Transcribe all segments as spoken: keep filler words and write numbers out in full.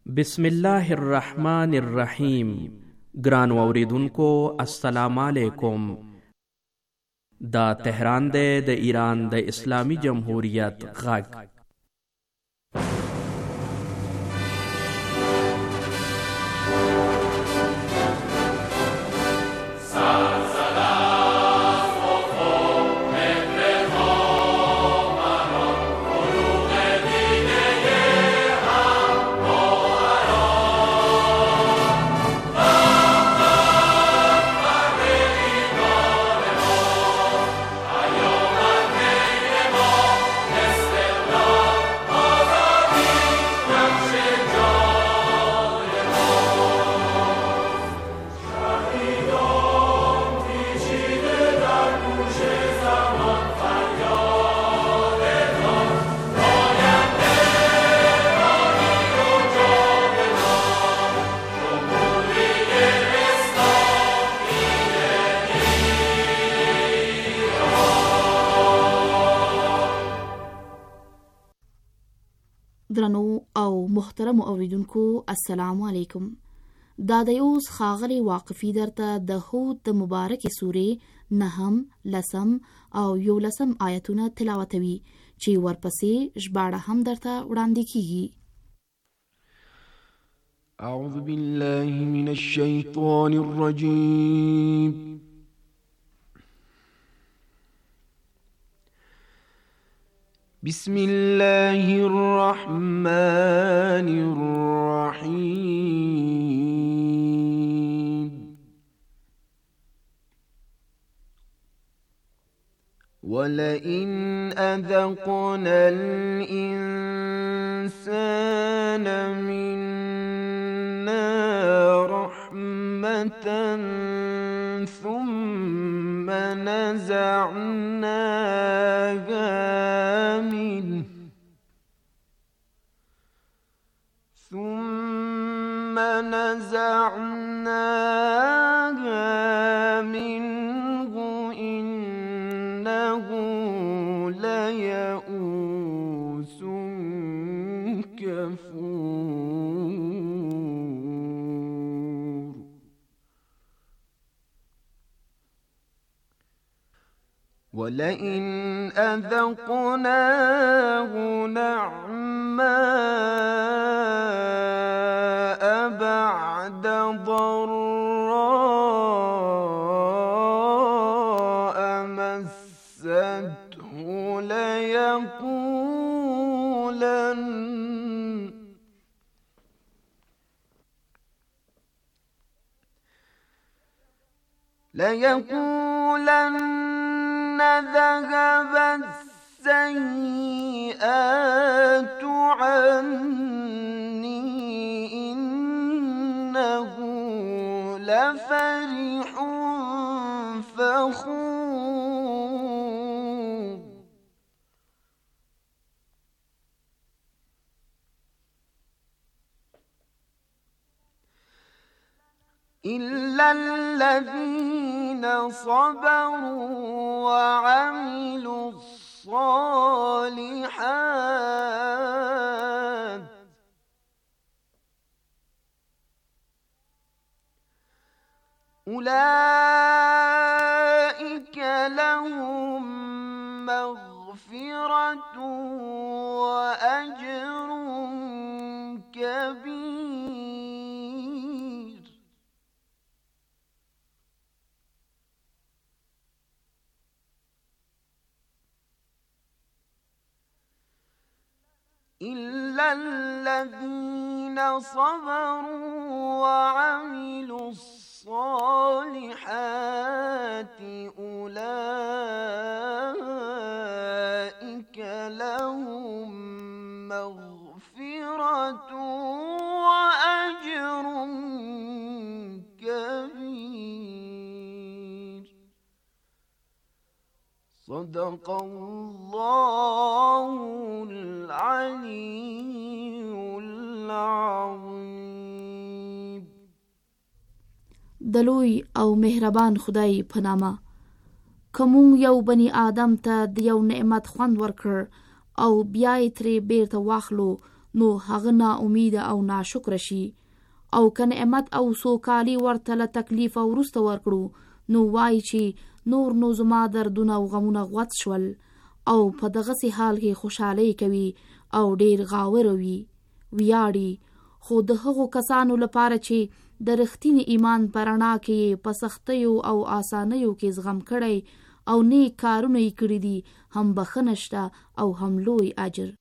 بسم الله الرحمن الرحیم. ګران اوریدونکو السلام علیکم. دا تهران دی د ایران د اسلامی جمهوریت غږ. درنو او محترم اوریدونکو السلام علیکم. دا د اوس خاغلی واقفی درته د هود د مبارک سورې نهم، لسم او یولسم آیتونه تلاوتوي چې ورپسې ژباړه هم درته وړاندې کیږي. اعوذ بالله من الشیطان الرجیم. بسم الله الرحمن الرحيم. ولئن أذقنا الإنسان منا رحمة ثم نزعناها ثم نزعناها منه إنه ليئوس كفور. ولئن أذقناه نعماء بعد ضراء مسته ليقولن ليقولن ذهب السيئات عني إنه لفرح فخور. إلا الذين صبروا وعملوا الصالحات أولئك لهم مغفرة وأجر كبير. إلا الذين صبروا وعملوا الصالحات أولئك لهم مغفرة وأجر كبير. صدق الله العلي العظيم. دلوی او مهربان خدای په نامه. کوم یو بنی آدم ته د یو نعمت خوند ورکړ او بیا یې ترې بیرته واخلو نو هغه نا امیده او ناشکر شي او که نعمت او سوکالي ورته له تکلیفه وروسته ورکړو نو وایي چې نور نو زما دردونه او غمونه غوڅ شول او په دغسې حال کې خوشحالۍ کوي او ډیر غاوره وي ویاړي. خو د هغو کسانو لپاره چې د رښتیني ایمان په رڼا کې په سختیو او آسانیو کې زغم کړی او نیک کارونه یې کړي دي هم بخښنه شته او هم لوی اجر.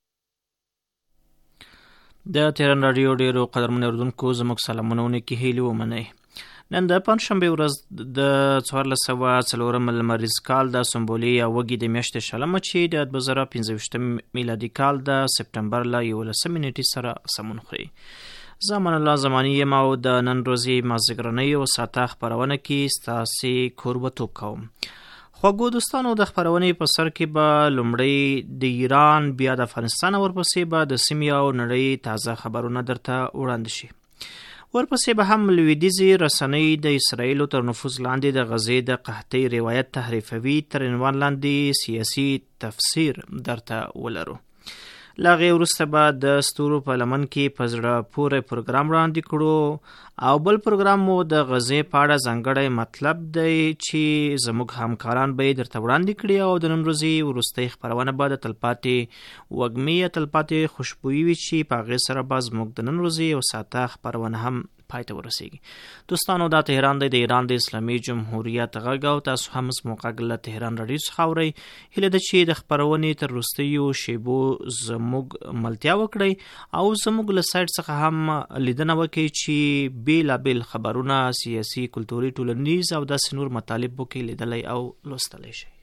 د تهران رادیو ډیرو قدرمنو اورېدونکو زموږ سلامونه ونکي هیلې ومنئ. نن د پنجشنبې ورځ د څوارلس سوه څلورم لمریز کال د سنبولې یا وږي د میاشتې شلمه چې د دوه زره پنځه ویشتم میلادي کال د سپټمبر له یولسمې نیټې سره سمون خوري. زه امان الله زماني یم او د نن ورځې مازدیګرنۍ او ساعته خپرونه کې ستاسې کوربتوب کوم. خواږو دوستانو د خپرونې په سر کې به لومړی د ایران بیا د افغانستان او ورپسې به د سیمې او نړۍ تازه خبرونه درته وړاندې شي. ورپسې به هم لویدیځې رسنۍ د اسرائیلو تر نفوذ لاندې د غزې د قحطۍ روایت تحریفوي تر عنوان لاندې سیاسي تفسیر درته ولرو. له هغې وروسته به د ستورو په لمن کې په زړه پورې پروګرام وړاندې کړو او بل پروګرام مو د غزې په اړه ځانګړی مطلب دی چې زموږ همکاران به یې درته وړاندې کړي او د نن ورځې وروستۍ خپرونه به د تلپاتې وږمې یا تلپاتې خوشبويي وي چې په هغې سره به زموږ د نن ورځې یو ساعته خپرونه هم پای ته ورسیږي. دوستانو دا تهران دی د ایران د اسلامي جمهوریت غږ او تاسو هم زموږ غږ له تهران راډیو څخه اورئ. هیله ده چې د خپرونې تر وروستیو شیبو زموږ ملتیا وکړئ او زموږ له سایټ څخه هم لیدنه وکړئ چې بیلابیل خبرونه سیاسي کلتوري ټولنیز او داسې نور مطالب مو کې لیدلی او لوستلی شئ.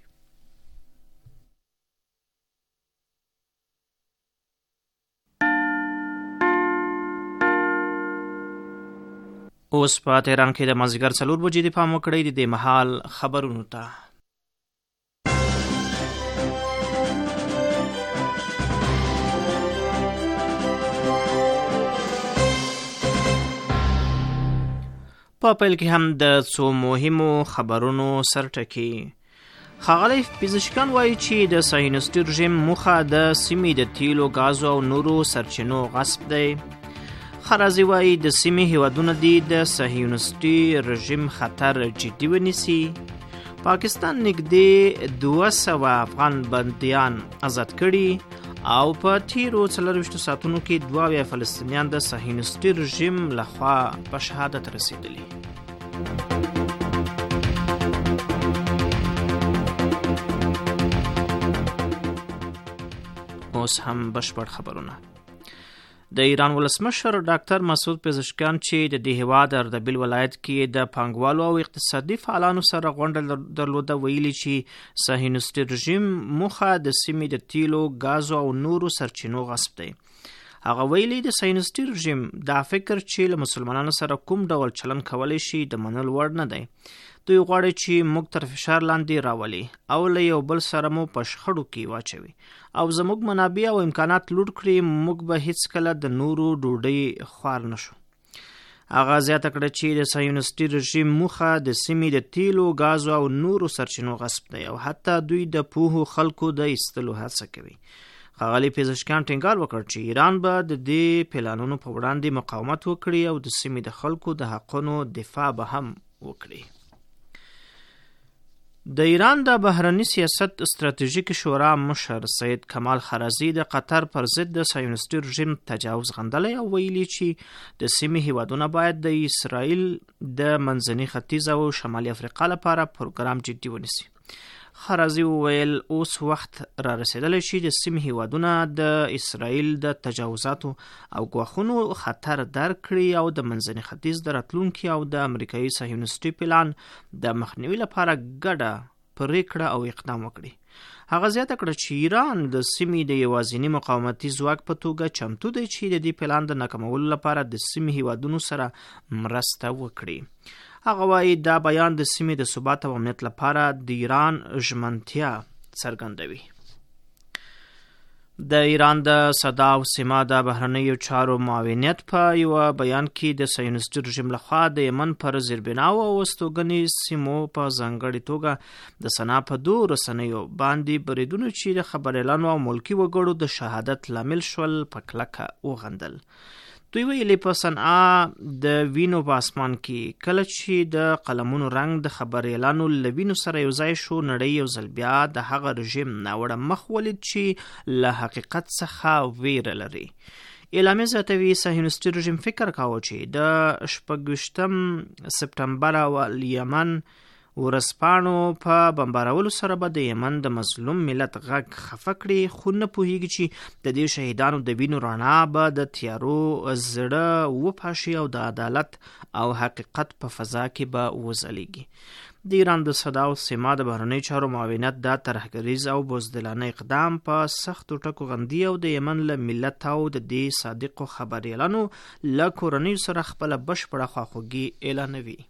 اوس په تهران کې د مازدیګر څلور بجې د پام وکړئ د دې مهال خبرونو ته. په پیل کې هم د څو مهمو خبرونو سرټکي. ښاغلی پزشکان وایي چې د صهیونیستي رژیم موخه د سیمې د تیلو ګازو او نورو سرچینو غصب دی. خرازي وایي د سیمې هیوادونه دي د صهیونیستي رژیم خطر جدي ونیسي. پاکستان نږدې دوه سوه افغان بندیان آزاد کړي او په تیرو څلرویشتو ساعتونو کې دوه اویا فلسطینیان د صهیونیستي رژیم لخوا په شهادت رسېدلي. اوس هم بشپړ خبرونه. د ایران ولسمشر ډاکټر مسعود پزشکیان چې د دې هیواد اردبیل ولایت کې د پانګوالو او اقتصادي فعالانو سره غونډه درلوده ویلي چې صهیونیستي رژیم موخه د سیمې د تیلو ګازو او نورو سرچینو غصب دی. هغه ویلي د صهیونیستي رژیم دا فکر چې له مسلمانانو سره کوم ډول چلن کولی شي د منلو وړ نه دی. دوی غواړي چې موږ تر فشار لاندې راولي او له یو بل سره مو په شخړو کې واچوي او زموږ منابع او امکانات لوټ کړي. موږ به هیڅکله د نورو ډوډۍ خوار نشو. هغه زیاته کړه چې د صهیونیستي رژیم موخه د سیمې د تیلو ګازو او نورو سرچینو غصب دی او حتی دوی د پوهو خلکو د ایستلو هڅه کوي. ښاغلي پزشکیان ټینګار وکړ چې ایران به د دې پلانونو په وړاندې مقاومت وکړي او د سیمې د خلکو د حقونو دفاع به هم وکړي. د ایران د بهرني سیاست استراتیژیک شورا مشر سید کمال خرازي د قطر پر ضد د صهیونیستي رژیم تجاوز غندلی او ویلي چې د سیمې هیوادونه باید د اسرائیل د منځني ختیځ او شمالي افریقا لپاره پروګرام جدي ونیسي. خرازي وویل اوس وخت را رسیدلی چې د سیمې هیوادونه د اسرائیل د تجاوزاتو او ګواښونو خطر درک کړي او د منځني ختیځ د راتلونکي او د امریکایي صهیونیستي پلان د مخنیوي لپاره ګډه پریکړه او اقدام وکړي. هغه زیاته کړه چې ایران د سیمې د یوازیني مقاومتي ځواک په توګه چمتو دی چې د دې پلان د ناکامولو لپاره د سیمې هیوادونو سره مرسته وکړي. هغه وایي دا بیان د سیمې د ثبات او امنیت لپاره د ایران ژمنتیا څرګندوي. د ایران د صدا او سیما د بهرنیو چارو معاونیت په یو بیان کې د صهیونیستي رژیم لخوا د یمن پر زیربناو او استوګنې سیمو په ځانګړې توګه د سنا په دوه رسنیو باندې بریدونو چې د خبریالانو او ملکي وګړو د شهادت لامل شول په کلکه وغندل. دوی ویلي په صنعا د وینو په اسمان کې کله چې د قلمونو رنګ د خبریالانو له وینو سره یو ځای شو، نړۍ یو ځل بیا د هغه رژیم ناوړه مخ ولید چې له حقیقت څخه ویره لري. اعلامیه زیاتوي صهیونیستي رژیم فکر کاوه چې د شپږویشتم سپتمبر اول یمن ورسپاڼو په بمبارولو سره به د یمن د مظلوم ملت غږ خفه کړي، خو نه پوهیږي چې د دې شهیدانو د وینو رڼا به د تیارو زړه وپاشي او د عدالت او حقیقت په فضا کې به وځلیږي. د ایران د صدا او سیما د بهرنیو چارو معاونیت دا ترهګریز او بزدلانه اقدام په سختو ټکو غندي او د یمن له ملت او د دې صادقو خبریالانو له کورنیو سره خپله بشپړه خواخوږي اعلانوي.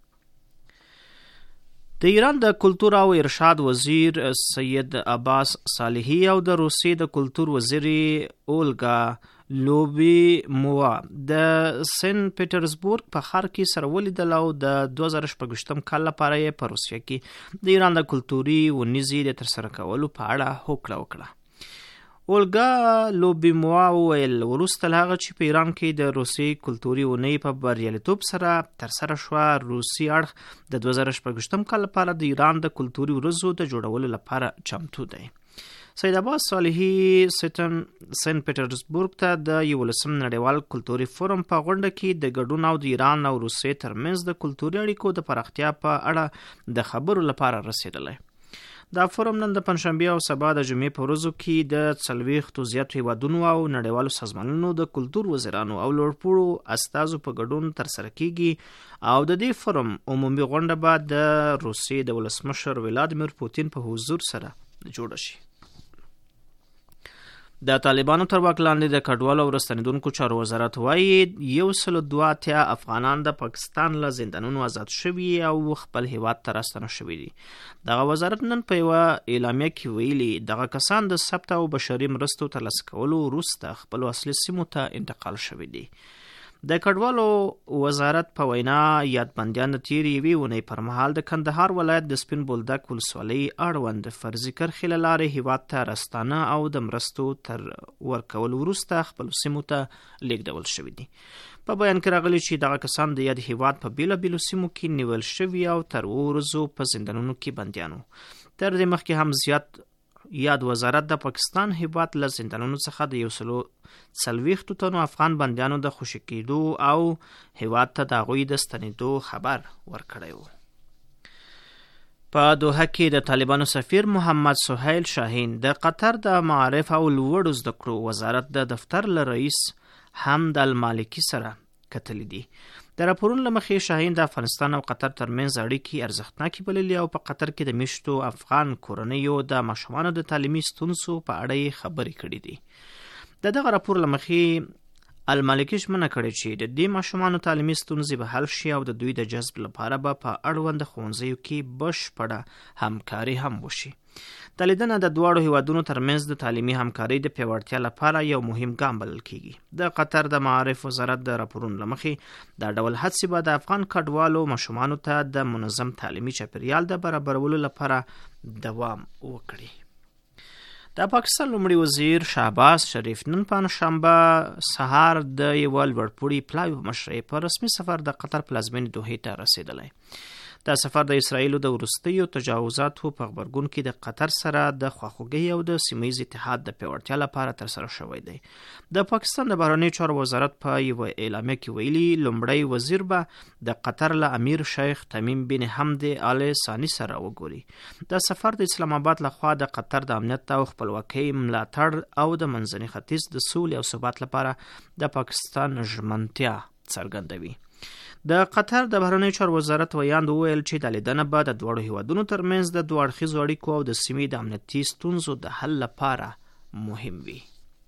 د ایران د کلتور او ارشاد وزیر سید عباس صالحی او د روسیې د کلتور وزیر اولګا لوبیمووا د سنت پیټرزبورګ په ښار کې سره ولیدل او د دوه زره شپږویشتم کال لپاره یې په روسیه کې د ایران د کلتوري ونیزې د ترسره کولو په اړه هوکړه وکړه. اولګا لوبیمووا وویل وروسته له هغه چې په ایران کې د روسیې کلتوري اونۍ په بریالیتوب سره ترسره شوه، روسي اړخ د دوه زره شپږویشتم کال لپاره د ایران د کلتوري ورځو د جوړولو لپاره چمتو دی. سید عباس صالحی سټن سنت پیټرزبورګ ته د یولسم نړیوال کلتوري فورم په غونډه کې د ګډون او د ایران او روسیې ترمنځ د کلتوري اړیکو د پراختیا په اړه د خبرو لپاره رسیدلی. دا فورم نن د پنځشنبې او سبا د جمعې په ورځو کې د څلوېښتو زیاتو هیوادونو او نړیوالو سازمانونو د کلتور وزیرانو او لوړپوړو استازو په ګډون ترسره کیږي او د دې فورم عمومي غونډه به د روسیې د ولسمشر ولادیمیر پوتین په حضور سره جوړه شي. د طالبانو تر واک لاندې د کډوالو او راستنېدونکو چارو وزارت وایي یو سل دوه اتیا افغانان د پاکستان له زندانونو آزاد شوي او خپل هیواد ته راستنه شوي دي. دغه وزارت نن په یوه اعلامیه کې ویلي دغه کسان د ثبت او بشري مرستو ترلاسه کولو وروسته خپلو اصلي سیمو ته انتقال شوي دي. د کډوالو وزارت په وینا یادبندیان د تیرې یوې اونۍ پر مهال د کندهار ولایت د سپین بولدک ولسوالۍ اړوند فرضي کرښې له لارې هیواد ته راستانه او د مرستو تر ورکولو وروسته خپلو سیمو ته لیږدول شوي دي. په بیان کې راغلي چې دغه کسان د یاد هیواد په بیلابیلو سیمو کې نیول شوي او تر اوه ورځو په زندانونو کې بندیان وو. تر دې مخکې هم زیات یاد وزارت د پاکستان هیواد له زندانونو څخه د یو سلو څلوېښتو تنو افغان بندیانو د خوشي کېدو او هیواد ته د هغوی د ستنېدو خبر ورکړی و. په دوحه کې د طالبانو سفیر محمد سهیل شاهین د قطر د معارف او لوړو زده کړو وزارت د دفتر له رئیس حمد المالکي سره کتلی دي. د راپورونو له مخې شاهین د افغانستان او قطر ترمنځ اړیکې ارزښتناکې بللي او په قطر کې د میشتو افغان کورنیو د ماشومانو د تعلیمي ستونزو په اړه یې خبرې کړې دي. د دغه راپور له مخې المالکي ژمنه کړې چې د دې ماشومانو تعلیمي ستونزې به حل شي او د دوی د جذب لپاره به په اړوند ښوونځیو کې بشپړه همکاري هم وشي. دا لیدنه د دواړو هیوادونو ترمنځ د تعلیمي همکارۍ د پیاوړتیا لپاره یو مهم ګام بلل کیږي. د قطر د معارف وزارت د راپورونو له مخې دا ډول هڅې به د افغان کډوالو ماشومانو ته د منظم تعلیمي چاپیریال د برابرولو لپاره دوام وکړي. د پاکستان لومړي وزیر شهباز شریف نن پنجشنبه سهار د یوه لوړپوړي پلاوي په مشرۍ په رسمي سفر د قطر پلازمینې دوحې ته رسېدلی. دا سفر د اسرائیلو د وروستیو تجاوزاتو په غبرګون کې د قطر سره د خواخوږۍ او د سیمهییز اتحاد د پیاوړتیا لپاره ترسره شوی دی. د پاکستان د بهرنیو چارو وزارت په یوه اعلامیه کې ویلي لومړی وزیر به د قطر له امیر شیخ تمیم بن حمد آل ثاني سره وګوري. دا سفر د اسلام آباد لخوا د قطر د امنیت او خپلواکۍ ملاتړ او د منځني ختیځ د سولې او ثبات لپاره د پاکستان ژمنتیا څرګندوي. د قطر د بهرنیو چارو وزارت ویاند وویل چې دا لیدنه به د دواړو هیوادونو ترمنځ د دوه اړخیزو اړیکو او د سیمې د امنیتي ستونزو د حل لپاره مهم وي.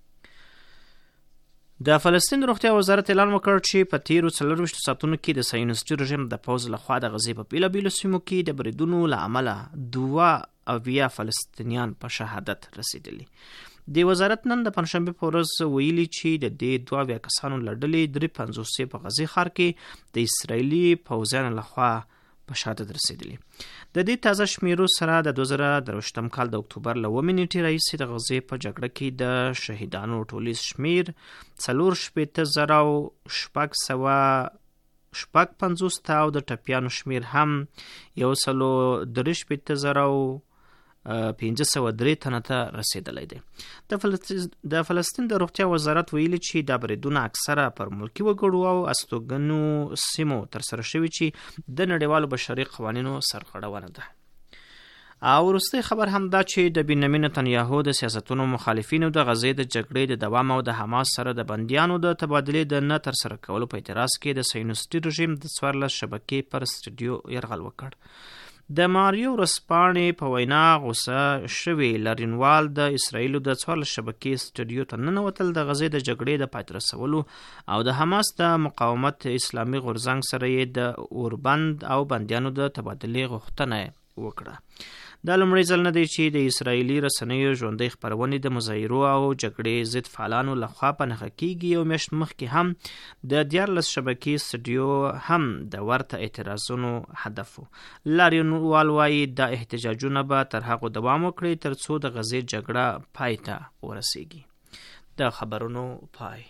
د فلسطین روغتیا وزارت اعلان وکړ چې په تیرو څلرویشتو ساعتونو کې د صهیونیستي رژیم د پوځ لخوا د غزې په بیلابیلو سیمو کې د بریدونو له امله دوه اویا فلسطینیان په شهادت رسیدلي. د وزارت نن د پنځشنبه په ورځ ویلي چې د دې دوه اویا کسانو له ډلې درې پنځوس په غزې ښار کې د اسرائیلي پوځیانو لخوا په شهادت رسېدلي. د دې تازه شمیرو سره د دوه زره درویشتم کال د اکتوبر له اوومې نیټې راهیسې د غزې په جګړه کې د شهیدانو ټولیز شمیر څلور شپېته زره او شپږ سوه شپږ پنځوس ته او د ټپیانو شمیر هم یو سلو درې شپېته زره او پنځه سوه درې تنه ته رسېدلی دی. د فلسطین د فلسطین د روغتیا وزارت ویلي چې دا بریدونه اکثره پر ملکي وګړو او استوګنو سیمو ترسره شوي چې د نړیوالو بشري قوانینو سرغړونه ده. او وروستی خبر هم دا چې د بنیامین نتنیاهو د سیاستونو مخالفینو د غزې د جګړې د دوام او د حماس سره د بندیانو د تبادلې د نه ترسره کولو په اعتراض کې د صهیونیستي رژیم د څوارلس شبکې پر سټوډیو یرغل وکړ. د ماریو ورځپاڼې په وینا غوسه شوي لاریونوال د اسرائیلو د څوارلس شبکې سټوډیو ته ننوتل د غزې د جګړې د پای ته رسولو او د حماس د مقاومت اسلامي غورځنګ سره یې د اوربند او بندیانو د تبادلې غوښتنه وکړه. دا لومړی ځل نه دی چې د اسرائیلي رسنیو ژوندۍ خپرونې د مظاهرو او جګړې ضد فعالانو لخوا په نښه کیږي. یو میاشت مخکې هم د دیارلس شبکې سټوډیو هم د ورته اعتراضونو هدف و. لاریونوال وایي دا احتجاجونه به تر هغو دوام وکړي تر څو د غزې جګړه پای ته ورسیږي. د خبرونو پای.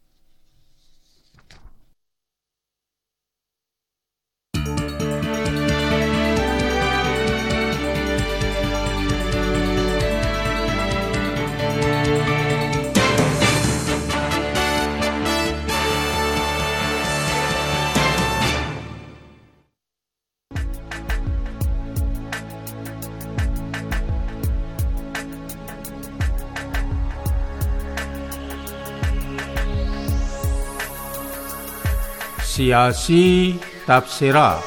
سیاسی تبصرات.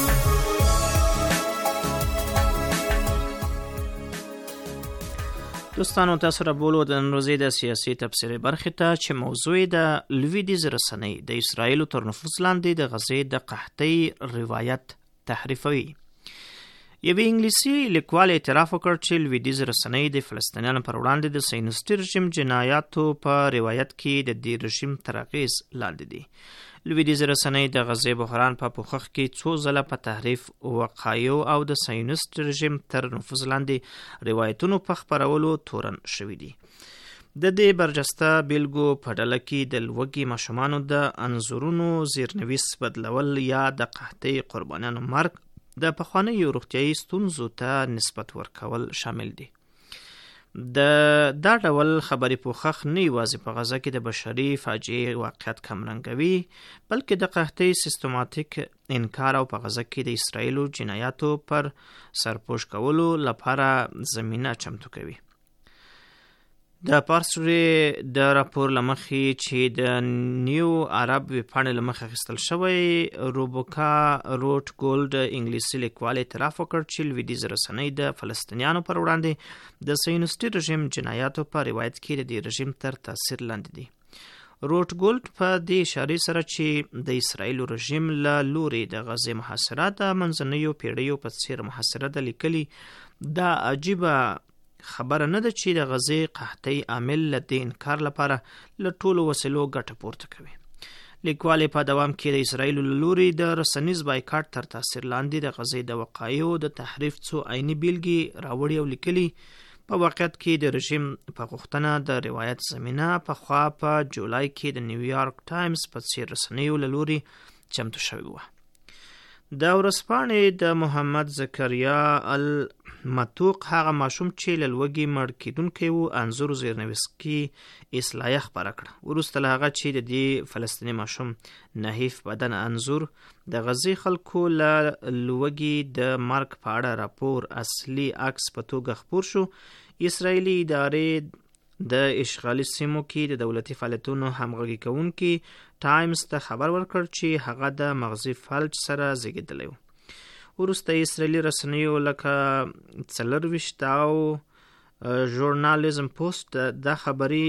دوستانو تاسو را بولو د نن ورځې د سیاسي تبصرې برخې ته چې موضوع د لویدیځ رسنۍ د اسرائیلو تر نفوذ لاندې د غزې د قحطۍ روایت تحریفوي. یوې انګلیسي لیکوال اعتراف وکړ چې لویدیځ رسنۍ د فلسطینیانو پر وړاندې د صهیونیستي رژیم جنایاتو په روایت کې د دې رژیم تر اغېز لاندې دي. لویدیځ رسنۍ د غزې بحران په پوښښ کې څو ځله په تحریف وقایو او د صهیونیست رژیم تر نفوذ لاندې روایتونو په خپرولو تورن شوي دي. د دې برجسته بیلګو په ډله کې د لوږې ماشومانو د انځورونو زیرنویس بدلول یا د قحطۍ قربانیانو مرګ د پخوانیو روغتیایي ستونزو ته نسبت ورکول شامل دي. د دا ډول خبرې پوښښ نه یوازې په غزه کې د بشري فاجعې واقعیت کمرنګوي بلکې د قحطۍ سیستماتیک انکار او په غزه کې د اسرائیلو جنایاتو پر سرپوش کولو لپاره زمینه چمتو کوي. د پارسوري د راپور لمخې چې د نیو عرب ویبپاڼې لمخې اخیستل شوی روبوکا روټ ګولډ انګلیسي لیکوال اعتراف وکړ چې لویدیځ رسنۍ د فلسطینیانو پر وړاندې د صهیونیستي رژیم جنایاتو په روایت کې د دې رژیم تر تاثیر لاندې دي. روټ ګولډ په دې اشارې سره چې د اسرائیلو رژیم له لوري د غزې محاصره د منځنیو پیړیو په څیر محاصره ده لیکلي دا عجیبه خبره نه ده چې د غزې قحطۍ عامل له دې انکار لپاره له ټولو وسیلو ګټه پورته کوي. لیکوال په دوام کې د اسرائیلو له لوري د رسنیز بایکاټ تر تاثیر لاندې د غزې د وقایعو د تحریف څو عیني بیلګې راوړي او لیکلي په واقعیت کې د رژیم په غوښتنه د روایت زمینه پخوا په جولای کې د نیویارک ټایمز په څیر رسنیو له لوري چمتو شوې وه. د ورځپاڼې د محمد زکریا المتوق هغه ماشوم چې له لوږې مړ کېدونکی و انځور زیرنویسکي اصلاحیه خپره کړه. وروسته له هغه چې د دې فلسطیني ماشوم نحیف بدن انځور د غزې خلکو له لوږې د مرګ په اړه راپور اصلي عکس په توګه خپور شو، اسرائیلي ادارې د اشغالي سیمو کې د دولتي فعالیتونو همغږي کوونکي ټایمز ته خبر ورکړ چې هغه د مغزي فلج سره زیږیدلی و. وروسته اسرائیلي رسنیو لکه څلرویشت او ژورنالیزم پوسټ دا خبري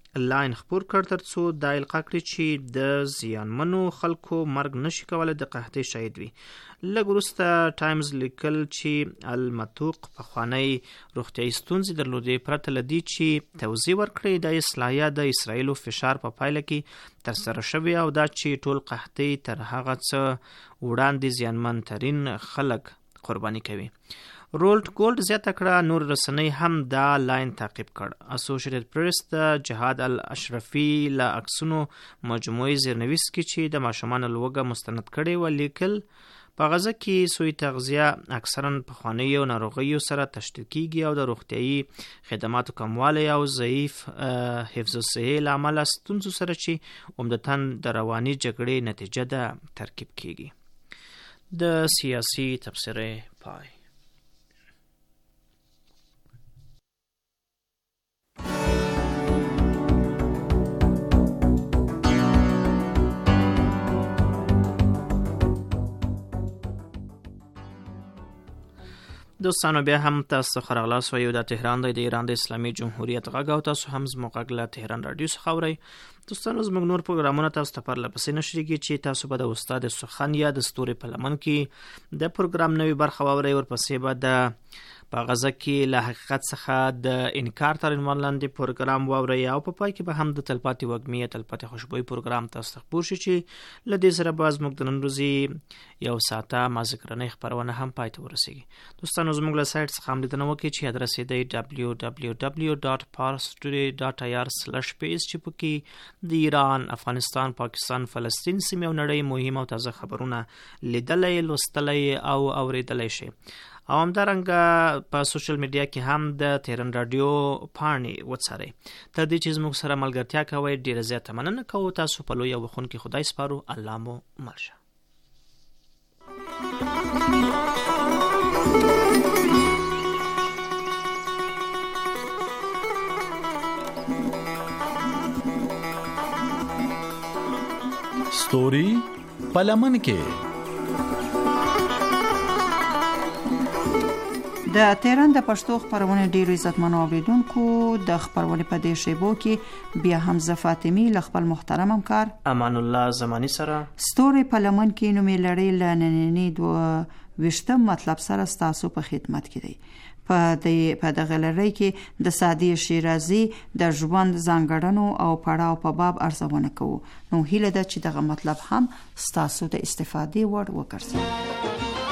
لاین خپور کړ ترڅو دا القا کړي چې د زیانمنو خلکو مرګ نشي کولی د قحطۍ شاهد وي. لږ وروسته ټایمز لیکل چې المتوق پخوانی روغتیایي ستونزې درلودې، پرته له دې چې توضیح ورکړي د اصلاحیه د اسرائیلو فشار په پایله کې ترسره شوې او دا چې ټول قحطۍ تر هغه څه وړاندې زیانمن ترین خلک قرباني کوي. رولټ ګولډ زیاته کړه نور رسنۍ هم دا لاین تعقیب کړ. اسوسییټډ پریس د جهاد الاشرفي له عکسونو مجموعي زیرنویس کې چې د ماشومانو لوږه مستند کړي و لیکل په غزه کې سوی تغذیه اکثرا پخوانیو ناروغیو سره تشدید کیږي او د روغتیایي خدماتو کموالی او ضعیف حفظ الصحې له امله ستونزو سره چې عمدتاً د رواني جګړې نتیجه ده ترکیب کیږي. د سیاسي تبصرې پای. دوستانو بیا هم تاسو څخه راغلاست وایو دا تهران دی د ایران د اسلامي جمهوریت غږ او تاسو هم زموږ غږ له تهران راډیو څخه اورئ. دوستانو زموږ نور پروګرامونه تاسو ته پرله پسې نشریږي چې تاسو به د استاد سخن یا د ستوري په لمن کې د پروګرام نوې برخه واورئ. ورپسې به د په غزه کې له حقیقت څخه د انکار تر عنوان لاندې پروګرام واورئ او په پای کې به هم د تلپاتې وږمې تلپاتې خوشبوي پروګرام تاسو ته خپور شي چې له دې سره به زموږ د نن ورځې یو ساعته مازدیګرنۍ خپرونه هم پای ته ورسیږي. دوستانو زموږ له سایټ څخه هم لیدنه وکړئ چې ادرس یې دی ډبلیو ډبلیو ډبلیو ډاټ پارسټوري ډاټ آی آر سلش پیج چې پکې د ایران، افغانستان، پاکستان، فلسطین سیمې او نړۍ مهم او تازه خبرونه لیدلی، لوستلی او اوریدلی شي. او همدارنګه په سوشل میډیا کې هم د تهران رادیو پاڼې وڅارئ. تر دې چې زموږ سره ملګرتیا کوئ ډېره زیاته مننه کوو. تاسو په لوی او بخښونکي خدای سپارو. الله مو مل شه. ستوري پلمن کې د تهران د پښتو خبرونه ډیرو عزتمنو اوریدونکو د خبرونه په دې شیبو کې بیا حمزه فاطمی ل خپل محترم همکار امان الله زمانی سره ستوري په لمن کې نومې لړۍ لنننی دو وشتم مطلب سره تاسو په خدمت کې دی. په دې په دغه لړۍ کې د سعدي شیرازي د ژوند ځانګړنو او پړاو په باب ارزونه کوو. نو هیله ده چې دغه مطلب هم تاسو د استفادې وړ وګرځي.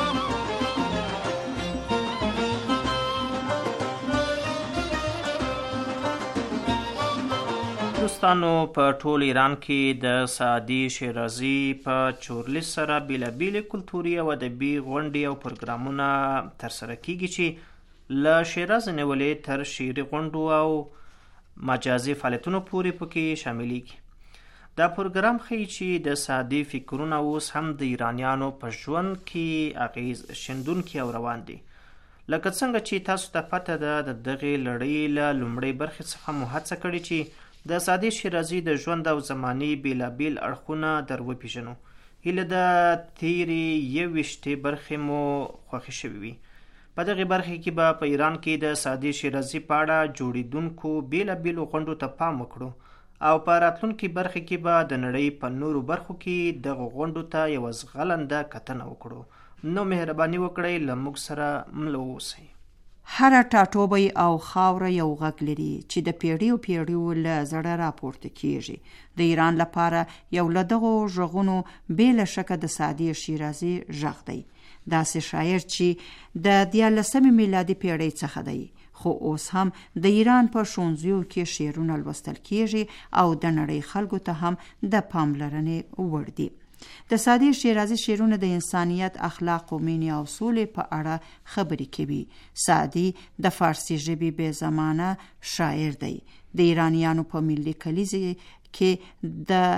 دوستانو په ټول ایران کې د سعدي شیرازي په چورلیس سره بیلابیل کلتوري او ادبي غونډې او پروګرامونه ترسره کیږي چې له شیراز نیولې تر شعري غونډو او مجازي فعالیتونو پورې پکې شاملېږي. دا پروګرام ښیي چې د سعدي فکرونه اوس هم د ایرانیانو په ژوند کې اغیز شیندونکي او روان دي. لکه څنګه چې تاسو ته پته ده د دغې لړۍ له لومړۍ برخې څخه مو هڅه کړې چې د سعدي شیرازي د ژوند او زماني بیلابیل اړخونه در وپېژنو. هیله ده تیرې یوویشتې برخې مو خوښې شوې وي. په دغې برخې کې به په ایران کې د سعدي شیرازي په اړه جوړېدونکو بیلابیلو غونډو ته پام وکړو او په راتلونکې برخې کې به د نړۍ په نورو برخو کې دغه غونډو ته یوه زغلنده کتنه وکړو. نو مهرباني وکړئ له موږ سره مله واوسئ. هر ټاټوبی او خاوره یو غږ لري چې د پیړیو پیړیو له زړه راپورته کیږي. د ایران لپاره یو له دغو غږونو بې له شکه د سعدي شیرازي غږ دی. داسې شاعر چې د دیارلسمې میلادي پیړۍ څخه دی خو اوس هم د ایران په ښوونځیو کې شعرونه لوستل کیږي او د نړۍ خلکو ته هم د پاملرنې وړ دي. د سعدي شیرازي شعرونه د انسانیت، اخلاق او مینې او سولې په اړه خبرې کوي. سعدي د فارسی ژبې بې زمانه شاعر دی. د ایرانیانو په ملي کلیزه کې د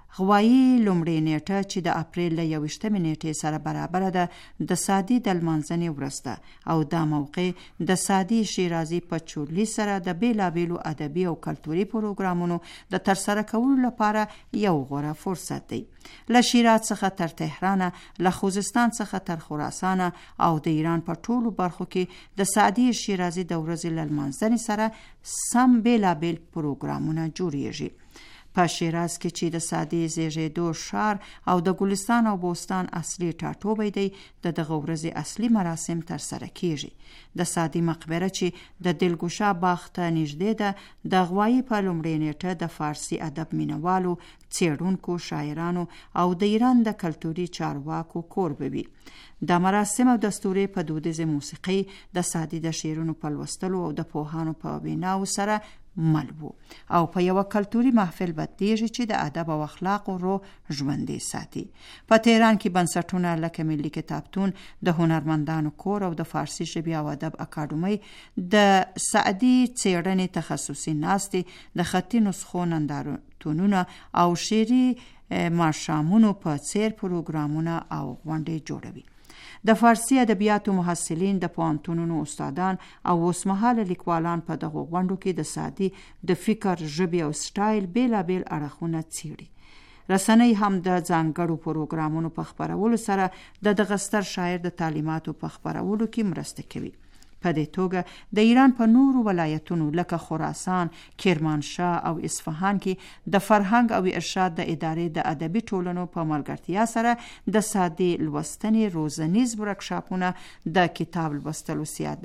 غوایي لومړی نیټه چې د اپریل له یویشتمې نیټې سره برابره ده د سعدي د لمانځنې ورځ ده او دا موقع د سعدي شیرازي په چورلي سره د بیلابیلو ادبي او کلتوري پروګرامونو د ترسره کولو لپاره یو غوره فرصت دی. له شیراز څخه تر تهران، له خوزستان څخه تر خراسان او د ایران په ټولو برخو کې د سعدي شیرازي د ورځې له لمانځنې سره سم بیلابیل پروګرامونه جوړیږي. په شیراز کې چې د سعدي زیږیدو ښار او د ګلستان او بوستان اصلي ټاټوبی دی د دغه ورځې اصلي مراسم ترسره کیږي. د سعدي مقبره چې د دلګوشه باغ ته نږدې ده د غوایي په لومړۍ نیټه د فارسي ادب مینوالو، څیړونکو، شاعرانو او د ایران د کلتوري چارواکو کور به وي. د مراسم او دستوري په دودیزه موسیقي د سعدي د شعرونو په لوستلو او د پوهانو په ویناو سره مل وو او په یو کلتوري محفل بدلیږي چې د ادب او اخلاق رو ژوندې ساتي. په تهران کې بنسټونه لکه ملي کتابتون، د هنرمندانو کور او د فارسي ژبې او ادب اکاډمۍ د سعدي څیړنې تخصصي ناستې، د خطي نسخو نندارتونونه او شعري ماښامونو په څیر پروګرامونه او غونډې جوړوي. د فارسي ادبیاتو محصلین، د پوهنتونونو استادان او اوسمهاله لیکوالان په دغه غونډو کې د سعدي د فکر، ژبې او سټایل بیلابیل اړخونه څیړي. رسنۍ هم د ځانګړو پروګرامونو په خپرولو سره د دغه ستر شاعر د تعلیماتو په خپرولو کې مرسته کوي. په دې توګه د ایران په نورو ولایتونو لکه خراسان، کرمانشاه او اصفهان کې د فرهنګ او ارشاد د ادارې د ادبي ټولنو په ملګرتیا سره د سعدي لوستنې روزنیز ورکشاپونه، د کتاب لوستلو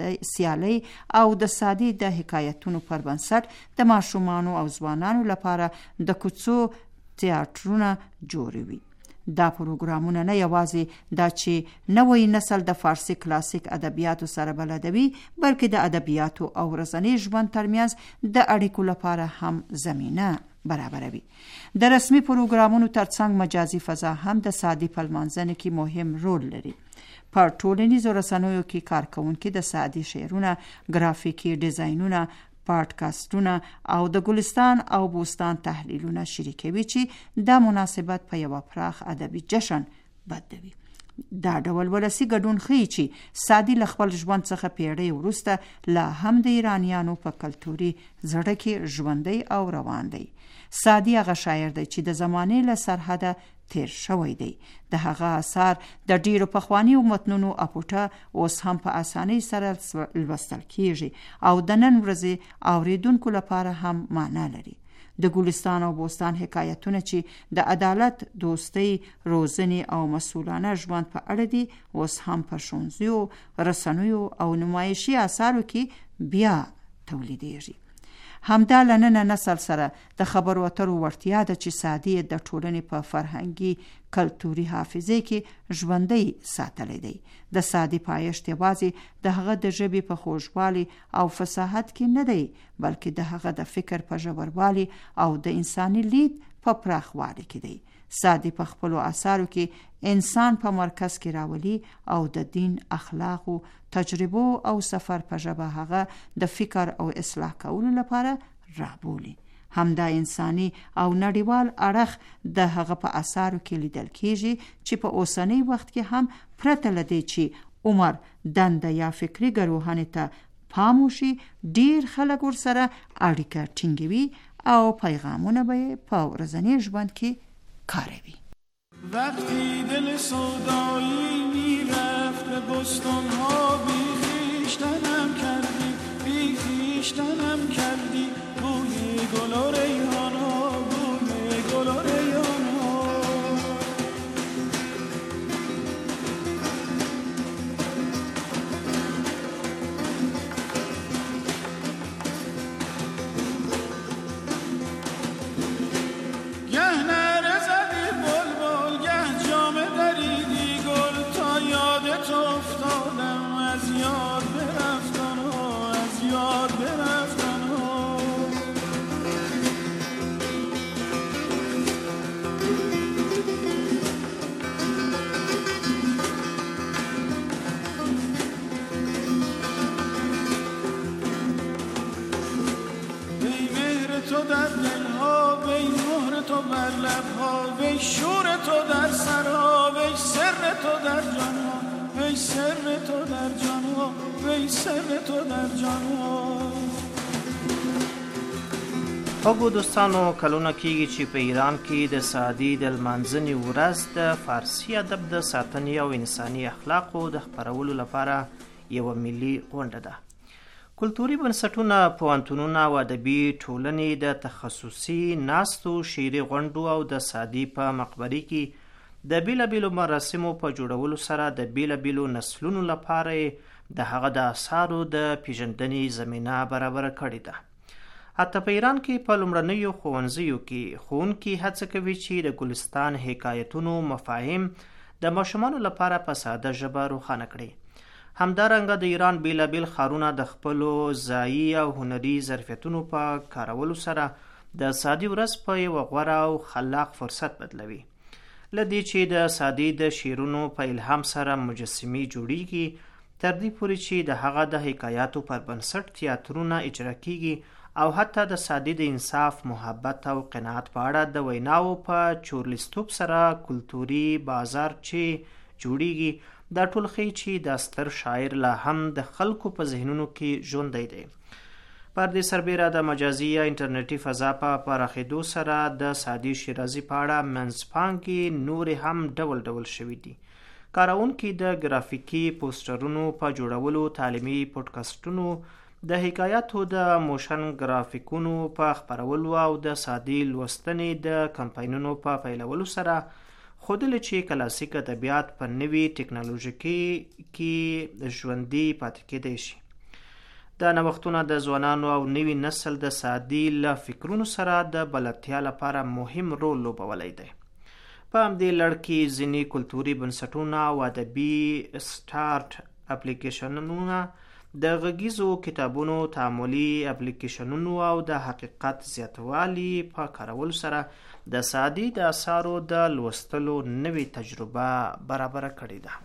سیالۍ او د سعدي د حکایتونو پر بنسټ د ماشومانو او ځوانانو لپاره د کوڅو تیاترونه جوړوي. دا پروګرامونه نه یوازې دا چې نوی نسل د فارسی کلاسیک ادبیاتو سره بلدوي، بلکې د ادبیاتو او ورځني ژوند ترمنځ د اړیکو لپاره هم زمینه برابروي. د رسمي پروګرامونو ترڅنګ مجازي فضا هم د سعدي په لمانځنه کې مهم رول لري. په ټولنیزو رسنیو کې کارکونکي د سعدي شعرونه، ګرافیکي ډیزاینونه، پادکاسټونه او د ګلستان او بوستان تحلیلونه شریکوي چې د مناسبت په یو پراخ ادبي جشن بدلوي. دا ډول ولسی ګډون ښیي چې سعدي له خپل ژوند څخه پیړۍ وروسته لا هم د ایرانیانو په کلتوري زړه کې ژوندی او روان دی. سعدي هغه شاعر دی چې د زمانې له سرحده تیر شوی دی. د هغه اثار د ډیرو پخوانیو متنونو اپوټه اوس هم په اسانۍ سره لوستل کیږي او د نن ورځې اوریدونکو لپاره هم معنا لري. د ګلستان او بوستان حکایتونه چې د عدالت، دوستۍ، روزنې او مسؤلانه ژوند په اړه دي اوس هم په ښوونځیو، رسنیو او نمایشي اثارو کې بیا تولیدېږي. همدا لننه نسل سره د خبرو اترو وړتیا ده چې سعدي د ټولنې په فرهنګي کلتوري حافظه کې ژوندۍ ساتلی دی. د سعدي پایښت یوازې د هغه د ژبې په خوږوالي او فصاحت کې نه دی، بلکې د هغه د فکر په ژوروالي او د انساني لید په پراخوالي کې دی. سعدي په خپلو اثارو کې انسان په مرکز کې راولي او د دین، اخلاقو، تجربو او سفر په ژبه هغه د فکر او اصلاح کولو لپاره رابولي. همدا انساني او نړیوال اړخ د هغه په اثارو کې لیدل کیږي چې په اوسنی وخت کې هم پرته له دې چې عمر، دنده یا فکري ګروهانې ته پام وشي، ډیر خلک ورسره اړیکه ټینګوي او پیغامونه به په ورځني ژوند کې کاروي. وقتی دل سودایی میرفت به بستانها، بی خویشتنم کردی، بی خویشتنم کردی، بوی گل و ریحان‌ها، بوی گل و ریحان‌ها. گه نره زدی بلبل، گه جامه دریدی گل، تا یادت افتادم، از یاد برفتن ها، از یاد برفتن ها. تو در جان ها، ای سر تو در جان ها، ای سر تو در جان ها. هغو دوستانو کلونه کېږي چې په ایران کې د سعدي د لمانځنې ورځ د فارسي ادب د ساتنې او انساني اخلاقو د خپرولو لپاره یوه ملي غونډه ده. کلتوري بنسټونه، پوهنتونونه او ادبي ټولنې د تخصصي ناستو، شعري غونډو او د سعدي په مقبرې کې د بیلابیلو مراسمو په جوړولو سره د بیلابیلو نسلونو لپاره د هغه د آثارو د پیژندنې زمینه برابره کړې ده. حتی په ایران کې په لومړنیو ښوونځیو کې ښوونکي هڅه کوي چې د ګلستان حکایتونو مفاهیم د ماشومانو لپاره په ساده ژبه روښانه کړي. همدارنګه د ایران بیلابیل ښارونه د خپلو ځایي او هنري ظرفیتونو په کارولو سره د سعدي ورځ په یوه غوره او خلاق فرصت بدلوي. له دې چې د سعدي د شعرونو په الهام سره مجسمې جوړیږي، تر دې پورې چې د هغه د حکایاتو پر بنسټ تیاترونه اجرا کیږي او حتی د سعدي د انصاف، محبت او قناعت په اړه د ویناو په چورلستوب سره کلتوري بازار چې جوړیږي، دا ټول ښیي چې د ستر شاعر لا هم د خلکو په ذهنونو کې ژوندی دی. پر دې سربیره د مجازي یا انټرنیټي فضا په پراخېدو سره د سعدي شیرازي په اړه منځپانګې نورې هم ډول ډول شوي دي. کاروونکي د ګرافیکي پوسټرونو په جوړولو، تعلیمي پوډکاسټونو، د حکایاتو د موشن ګرافیکونو په خپرولو او د سعدي لوستنې د کمپاینونو په پیلولو سره ښودلې چې کلاسیک ادبیات په نوي ټکنالوژیکي کې ژوندي پاتې کېدی شي. دا نوښتونه د ځوانانو او نوي نسل د سعدي له فکرونو سره د بلدتیا لپاره مهم رول لوبولی دی. په همدې لړ کې ځینې کلتوري بنسټونه او ادبي سټارټ اپلیکیشنونه د غږیزو کتابونو، تعاملي اپلیکیشنونو او د حقیقت زیاتوالي په کارولو سره د سعدي د اثارو د لوستلو نوې تجربه برابره کړې ده.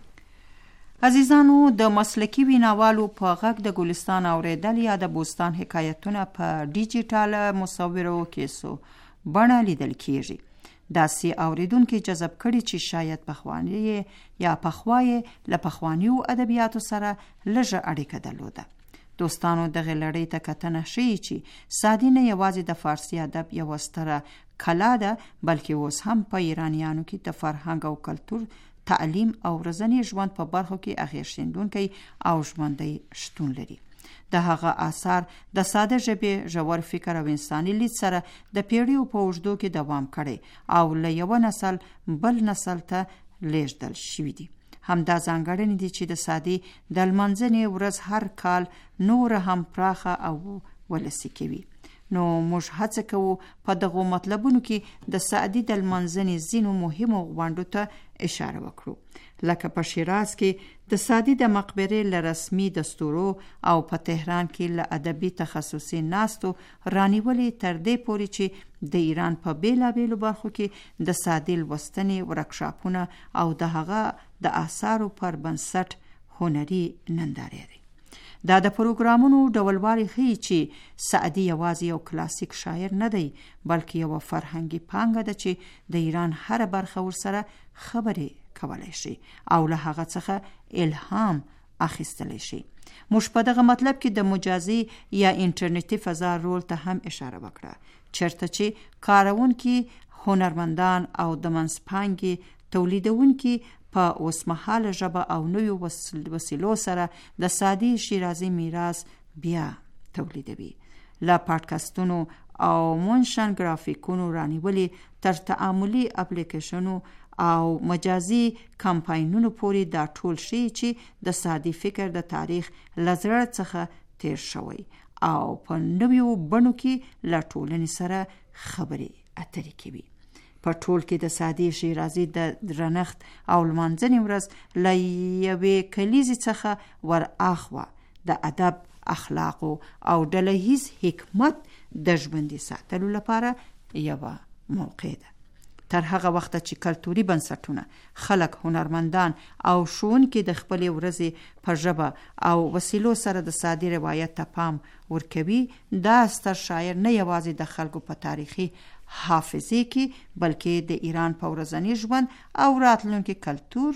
عزیزانو، د مسلکي ویناوالو په غږ د ګلستان اوریدل یا د بوستان حکایتونه په ډیجیټل مصورو کیسو بڼه لیدل کیږي. داسې اوریدونکي جذب کړي چې شاید پخوانی یا پخوای له پخوانیو ادبیاتو سره لږه اړیکه درلوده. دوستانو، دغه لړۍ ته کتنه ښیي چې سعدي نه یوازې د فارسي ادب یوه ستره کلا ده، بلکې اوس هم په ایرانیانو کې د فرهنګ او کلتور، تعلیم او ورځني ژوند په برخو کې اغېز ښندونکی او ژوندی شتون لري. د هغه آثار د ساده ژبې، ژور فکر او انساني لید سره د پیړیو په اوږدو کې دوام کړی او له یوه نسل بل نسل ته لیږدول شوي دي. همدا ځانګړنې دي چې د سعدي د لمانځنې ورځ هر کال نور هم پراخه او ولسي کوي. نو موږ هڅه کوو په دغو مطلبونو کې د سعدي د لمانځنې ځینو مهمو غونډو ته اشاره وکړو، لکه په شیراز کې د سعدي د مقبرې له رسمي دستورو او په تهران کې له ادبي تخصصي ناستو رانیولې تر دې پورې چې د ایران په بیلابیلو برخو کې د سعدي لوستنې ورکشاپونه او د هغه د آثارو پر بنسټ هنري نندارې دي. دا د پروګرامونو ډولوالی ښیي چې سعدي یوازې یو کلاسیک شاعر نه دی، بلکې یوه فرهنګي پانګه ده چې د ایران هره برخه ورسره خبرې کولی شي او له هغه څخه الهام اخیستلی شي. موږ په دغه مطلب کې د مجازي یا انټرنیټي فضا رول ته هم اشاره وکړه، چېرته چې کارونکي، هنرمندان او د منځپانګې تولیدونکي په اوسمهاله ژبه او نویو وسیلو سره د سعدي شیرازي میراث بیا تولیدوي. له پاډکاسټونو او موشن ګرافیکونو رانیولې تر تعاملي اپلیکیشنونو او مجازي کمپاینونو پورې دا ټول شی چې د سعدي فکر د تاریخ له زړه څخه تیر شوی او په نویو بڼو کې له ټولنې سره خبرې اترې کوي. په ټول کې د سعدي شیرازي د درنښت او لمانځنې ورځ له یوې کلیزې څخه ور اخوا د ادب، اخلاقو او ډلهیز حکمت د ژوندي ساتلو لپاره یوه موقع ده. تر هغه وخته چې کلتوري بنسټونه، خلک، هنرمندان او ښوونکي د خپلې ورځې په ژبه او وسیلو سره د سعدي روایت ته پام ورکوي، دا ستر شاعر نه یوازې د خلکو په تاریخي حافظې کې بلکې د ایران په ورځني ژوند او راتلونکي کلتور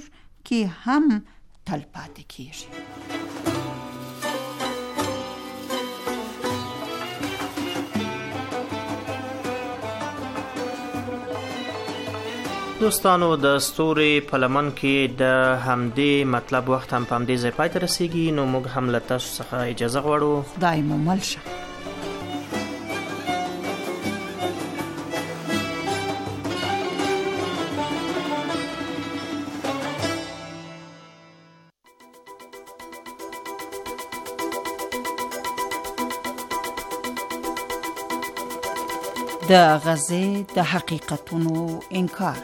کې هم تلپاتې کیږي. دوستانو د ستوري په لمن کې د همدې مطلب وخت هم په همدې ځای پای ته رسیږي. نو موږ هم له تاسو څخه اجازه غواړو. خدای مو مل شه. د غزې د حقیقتونو انکار.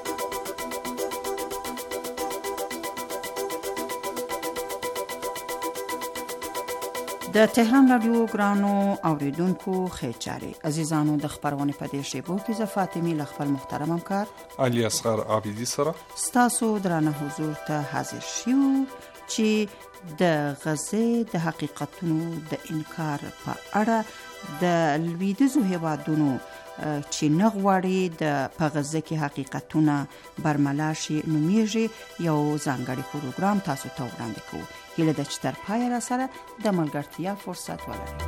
د تهران رادیو ګرانو اوریدونکو خیر چاري عزیزانو، د خبرونه په دې شیبو کې ز فاطمه ل خپل محترم همکار علي اصغر عابدي سره ستاسو درانه حضور ته حاضر شو چې د غزې د حقیقتونو د انکار په اړه د لویدیځو هیوادونو چې نغواړي د په غزه کې حقیقتونه برملا شي نومیږي یو ځانګړی پروګرام تاسو ته وړاندې کوو. هیله ده چې تر پای را سره د ملګرتیا فرصت ولرئ.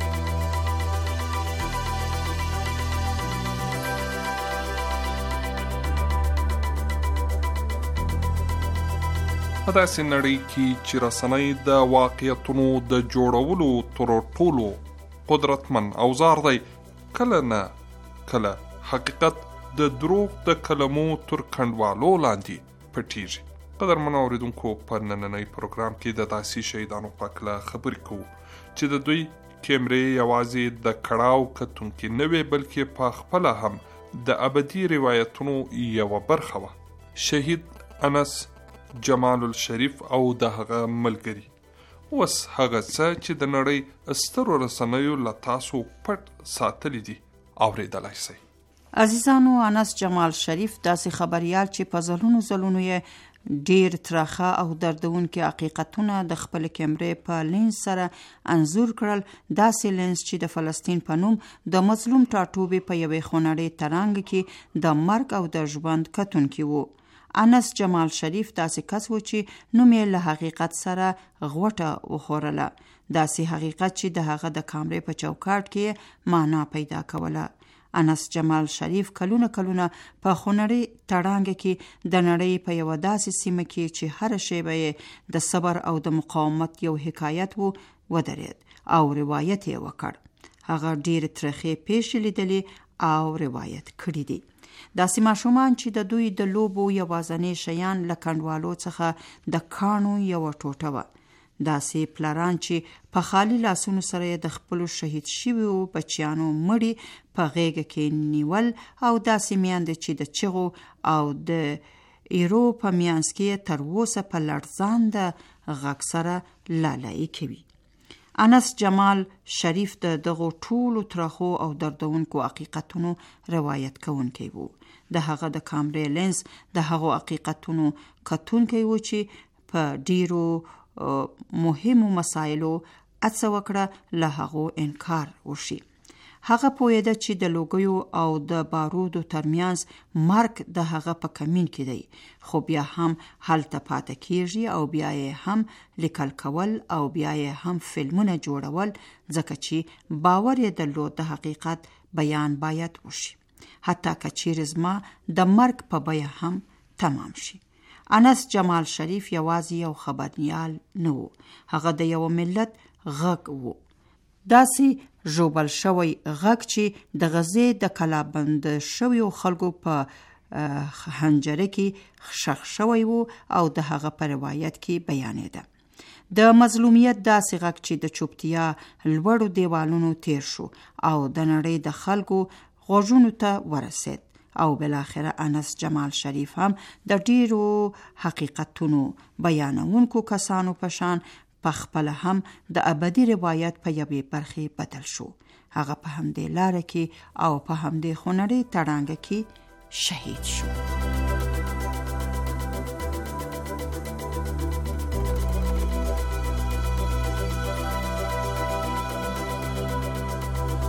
په داسې نړۍ کې چې رسنۍ د واقعیتونو د جوړولو تر ټولو قدرتمن اوزار دی، کله نه کله حقیقت د دروغ د کلمو تر کنډوالو لاندې پټیږي. قدرمن اوریدونکو، په نننۍ پروګرام کې د داسې شهیدانو په اړه خبرې کوو چې د دوی کیمرې یوازې د کړاو کتونکي نه وي، بلکې په خپله هم د ابدي روایتونو یوه برخه وه. شهید انس جمال الشریف او د هغه ملګري اوس هغه څه چې د نړۍ سترو رسنیو له تاسو پټ ساتلی دي اورېدلی شئ. عزیزانو، انس جمال شریف داسې خبریال چې په ځلونو ځلونو یې ډیر ترخه او دردونکي حقیقتونه د خپل کیمرې په لینز سره انځور کړل، داسې لینز چې د فلسطین په نوم د مظلوم ټاټوبې په یوې خونړۍ ترانګ کې د مرګ او د ژوند کتونکي وو. انس جمال شریف داسې کس و چې نوم یې له حقیقت سره غوټه وخورله، داسې حقیقت چې د هغه د کامرې په چوکاټ کې معنا پیدا کوله. انس جمال شریف کلونه کلونه په خونړۍ تړانګه کې د نړۍ په یو داسې سیمه کې چې هر شی به د صبر او د مقاومت یو حکایت وو ودرید او روایت یې وکړ. هغه ډیر ترخې پیښې لیدلې او روایت کړې دي. داسې ماشومان چې د دوی د لوبو یوازنی شیان له کنډوالو څخه د کاڼو یو ټوټه وه. داسې پلاران چې په خالی لاسونو سره د خپلو شهید شویو بچیانو مړي په غیږه کې نیول، او داسې میندې چې د چغو او د ایرو په میانس کې تر اوسه په لړزانده غږ سره لالایي کوي. انس جمال شریف د دغو ټولو ترخو او دردونکو حقیقتونو روایت کوونکی وو. د هغه د کامرې لینز د هغو حقیقتونو کتونکی وو چې په ډیرو مهمو مسایلو هڅه وکړه له هغو انکار وشي. هغه پوهېده چې د لوګیو او د بارودو ترمنځ مرګ د هغه په کمین کې دی، خو بیا هم هلته پاتې کیږي او بیا یې هم لیکل کول او بیا یې هم فلمونه جوړول، ځکه چې باور یې درلود د حقیقت بیان باید وشي، حتی که چیرې زما د مرګ په بیه هم تمام شي. انس جمال شریف یوازې یو خبرنیال نه و، هغه د یو ملت غږ و، داسې ژوبل شوی غږ چې د غزې د کلابند شویو خلکو په حنجره کې ښخ شوی و او د هغه په روایت کې بیانېده. د مظلومیت داسې غږ چې د چوپتیا لوړو دیوالونو تیر شو او د نړۍ د خلکو غوږونو ته ورسید، او بالاخره انس جمال شریف هم د ډیرو حقیقتونو بیانونکو کسانو په شان په خپل هم د ابدي روایت په یوې برخې بدل شو. هغه په همدې لاره کې او په همدې خونړۍ تړانګه کې شهید شو.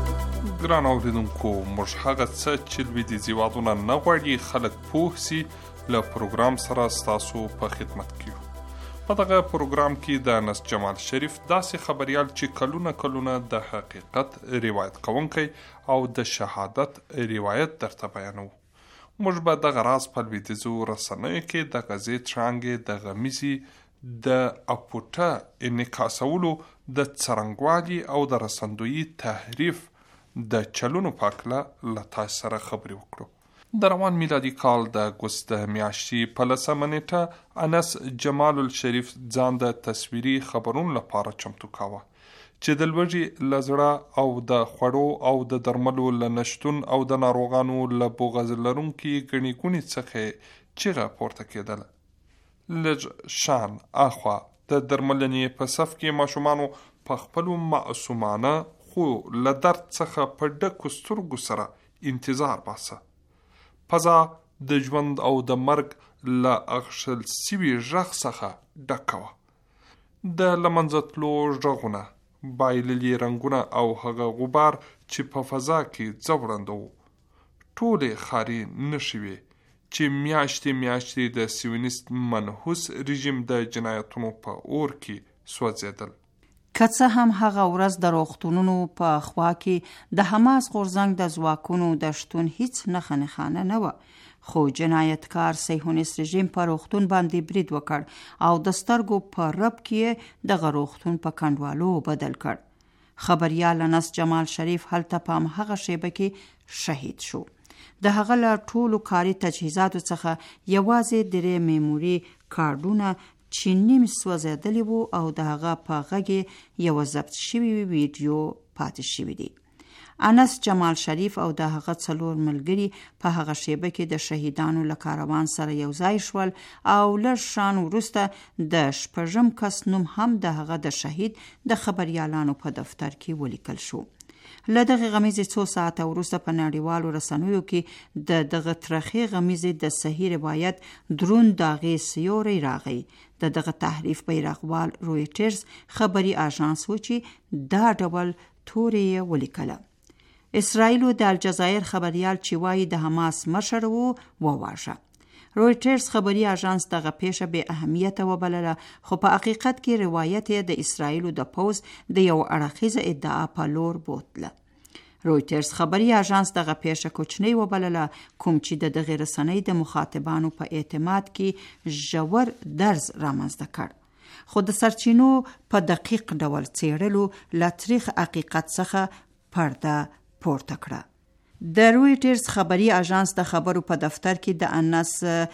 ګران اوریدونکو، موږ هغه څه چې لویدیځ هېوادونه نه غواړي خلک پوه سي له پروګرام سره ستاسو په خدمت کې یو. په دغه پروګرام کې د انس جمال شریف داسې خبریال چې کلونه کلونه د حقیقت روایت کوونکی او د شهادت روایت درته بیانوو. موږ به دغه راز په لویدیځو رسنیو کې د غزې ټرانګې د غمیزې د اپوټه انعکاسولو د څرنګوالي او د رسندویي تحریف د چلونو په هکله له تاسو سره خبرې وکړو. د روان میلادي کال د اګوست میاشتې په لسمه نیټه انس جمال الشریف ځان د تصویري خبرونو لپاره چمتو کاوه چې د لوږې له زړه او د خوړو او د درملو له نشتون او د ناروغانو له بغض لرونکي ګڼې ګوڼې څخه چیغه پورته کېدله. لږ شان اخوا د درملنې په صف کې ماشومانو په خپلو معصومانه خو له درد څخه په ډکو سترګو سره انتظار باسه. پزا د ژوند او د مرګ له اغشل سوي غږ څخه ډکه وه. د له منځه تلو غږونه، بایللي رنګونه او هغه غبار چې په فضا کې ځوړنده و، ټولې خاري نښې وې چې میاشتې میاشتې د سیونیست منحوس رژیم د جنایتونو په اور کې سوځېدل. که څه هم هغه ورځ د روغتونونو په خوا کې د حماس غورځنګ د ځواکونو د شتون هیڅ نښه نښانه نه وه، خو جنایتکار صهیونیست رژیم په روغتون باندې برید وکړ او د سترګو په رپ کې دغه روغتون په کنډوالو بدل کړ. خبریال انس جمال شریف هلته په همهغه شیبه کې شهید شو. د هغه له ټولو کاري تجهیزاتو څخه یوازې درې میموري کارډونه چې نیم سوځېدلی وو او د هغه په غږ یوه ضبط شوي ویډیو پاتې شوي دي. انس جمال شریف او د هغه څلور ملګري په هغه شیبه کې د شهیدانو له کاروان سره یو ځای شول او لږ شان وروسته د شپږم کس نوم هم د هغه د شهید د خبریالانو په دفتر کې ولیکل شو. له دغه غمیزې څو ساعته وروسته په نړیوالو رسنیو کې د دغه ترخې غمیزې د صحیح روایت دروند د هغې سیوری راغی. د دغه تحریف بیرغوال رویټرز خبري آژانس و چې دا ډول تورې یې ولیکله. اسرائیلو د الجزایر خبریال چې وایي د حماس مشر و وواژه. رویټرز خبري آژانس دغه پیښه بې اهمیته وبلله، خو په حقیقت کې روایت یې د اسرائیلو د پوځ د یو اړخیزه ادعا په لور بوتله. رویټرز خبري آژانس دغه پیښه کوچنۍ وبلله، کوم چې د دغه رسنۍ د مخاطبانو په اعتماد کې ژور درز رامنځته کړ. خو د سرچینو په دقیق ډول څېړلو له تریخ حقیقت څخه پرده پورته کړه. د رویټرز خبري آژانس د خبرو په دفتر کې د انس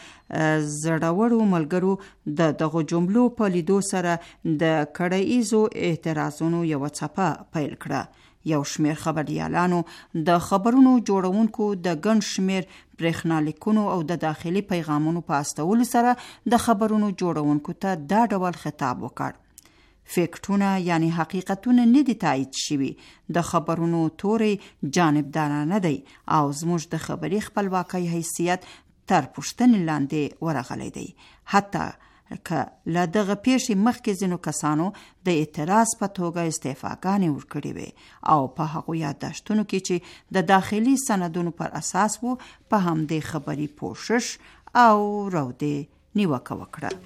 زړورو ملګرو د دغه جملو په لیدو سره د کړهیزو اعتراضونو یو څپه پیل کړه. یو شمیر خبریالانو د خبرونو جوړونکو د ګڼ شمیر برېښنالیکونو او د داخلي پیغامونو په استولو سره د خبرونو جوړونکو ته دا ډول خطاب وکړ: فیکټونه یعنی حقیقتونه نه دي تایید شوي، د خبرونو توري جانبدارانه دی او زموږ د خبري خپلواکۍ حیثیت تر پوښتنې لاندې ورغلی دی. حتی که له دغه پیښې مخکې ځینو کسانو د اعتراض په توګه استعفاګانې ورکړې وې او په هغو یادداشتونو کې چې د داخلي سندونو پر اساس وو په همدې خبري پوښښ او رودې نیوکه وکړه.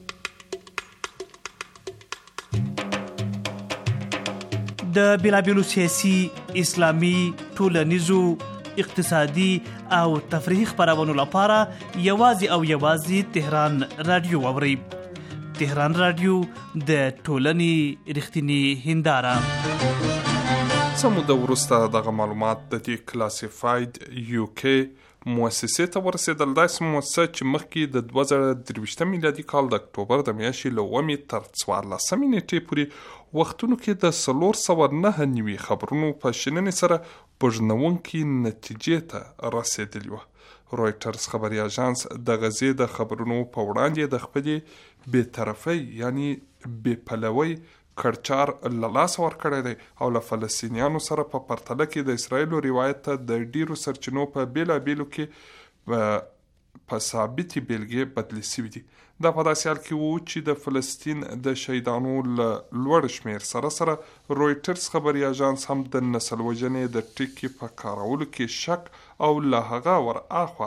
د بیلابیلو سیاسي، اسلامي، ټولنیزو، اقتصادي او تفریحي خبرونو لپاره یوازې او یوازې تهران رادیو واورئ. تهران رادیو د ټولنې رښتینی هنداره. څه موده وروسته دغه معلومات د دې کلاسیفاید یو کې مؤسسې ته ورسېدل. داسې مؤسسه چې مخکې د دوه زره درویشتم میلادي کال د اکتوبر د میاشتې له اوومې تر څوارلسمې نیټې پورې وختونو کې د څلور سوه نهه نوي خبرونو په شننې سره بوږنوونکې نتیجې ته رسېدلې وه. رویټرز خبري آژانس د غزې د خبرونو په وړاندې د خپلې بې طرفۍ یعنی بې پلوۍ کړچار له لاسه ورکړی دی او له فلسطینیانو سره په پرتله کې د اسرائیلو روایت ته د ډیرو سرچینو په بیلابیلو کې په ثابتې بیلګې بدلې سوي دي. دا په داسې حال کې و چې د فلسطین د شهیدانو له لوړ شمیر سره سره رویټرز خبري آژانس هم د نسل وژنې د ټکي په کارولو کې شک او له هغه ور اخوا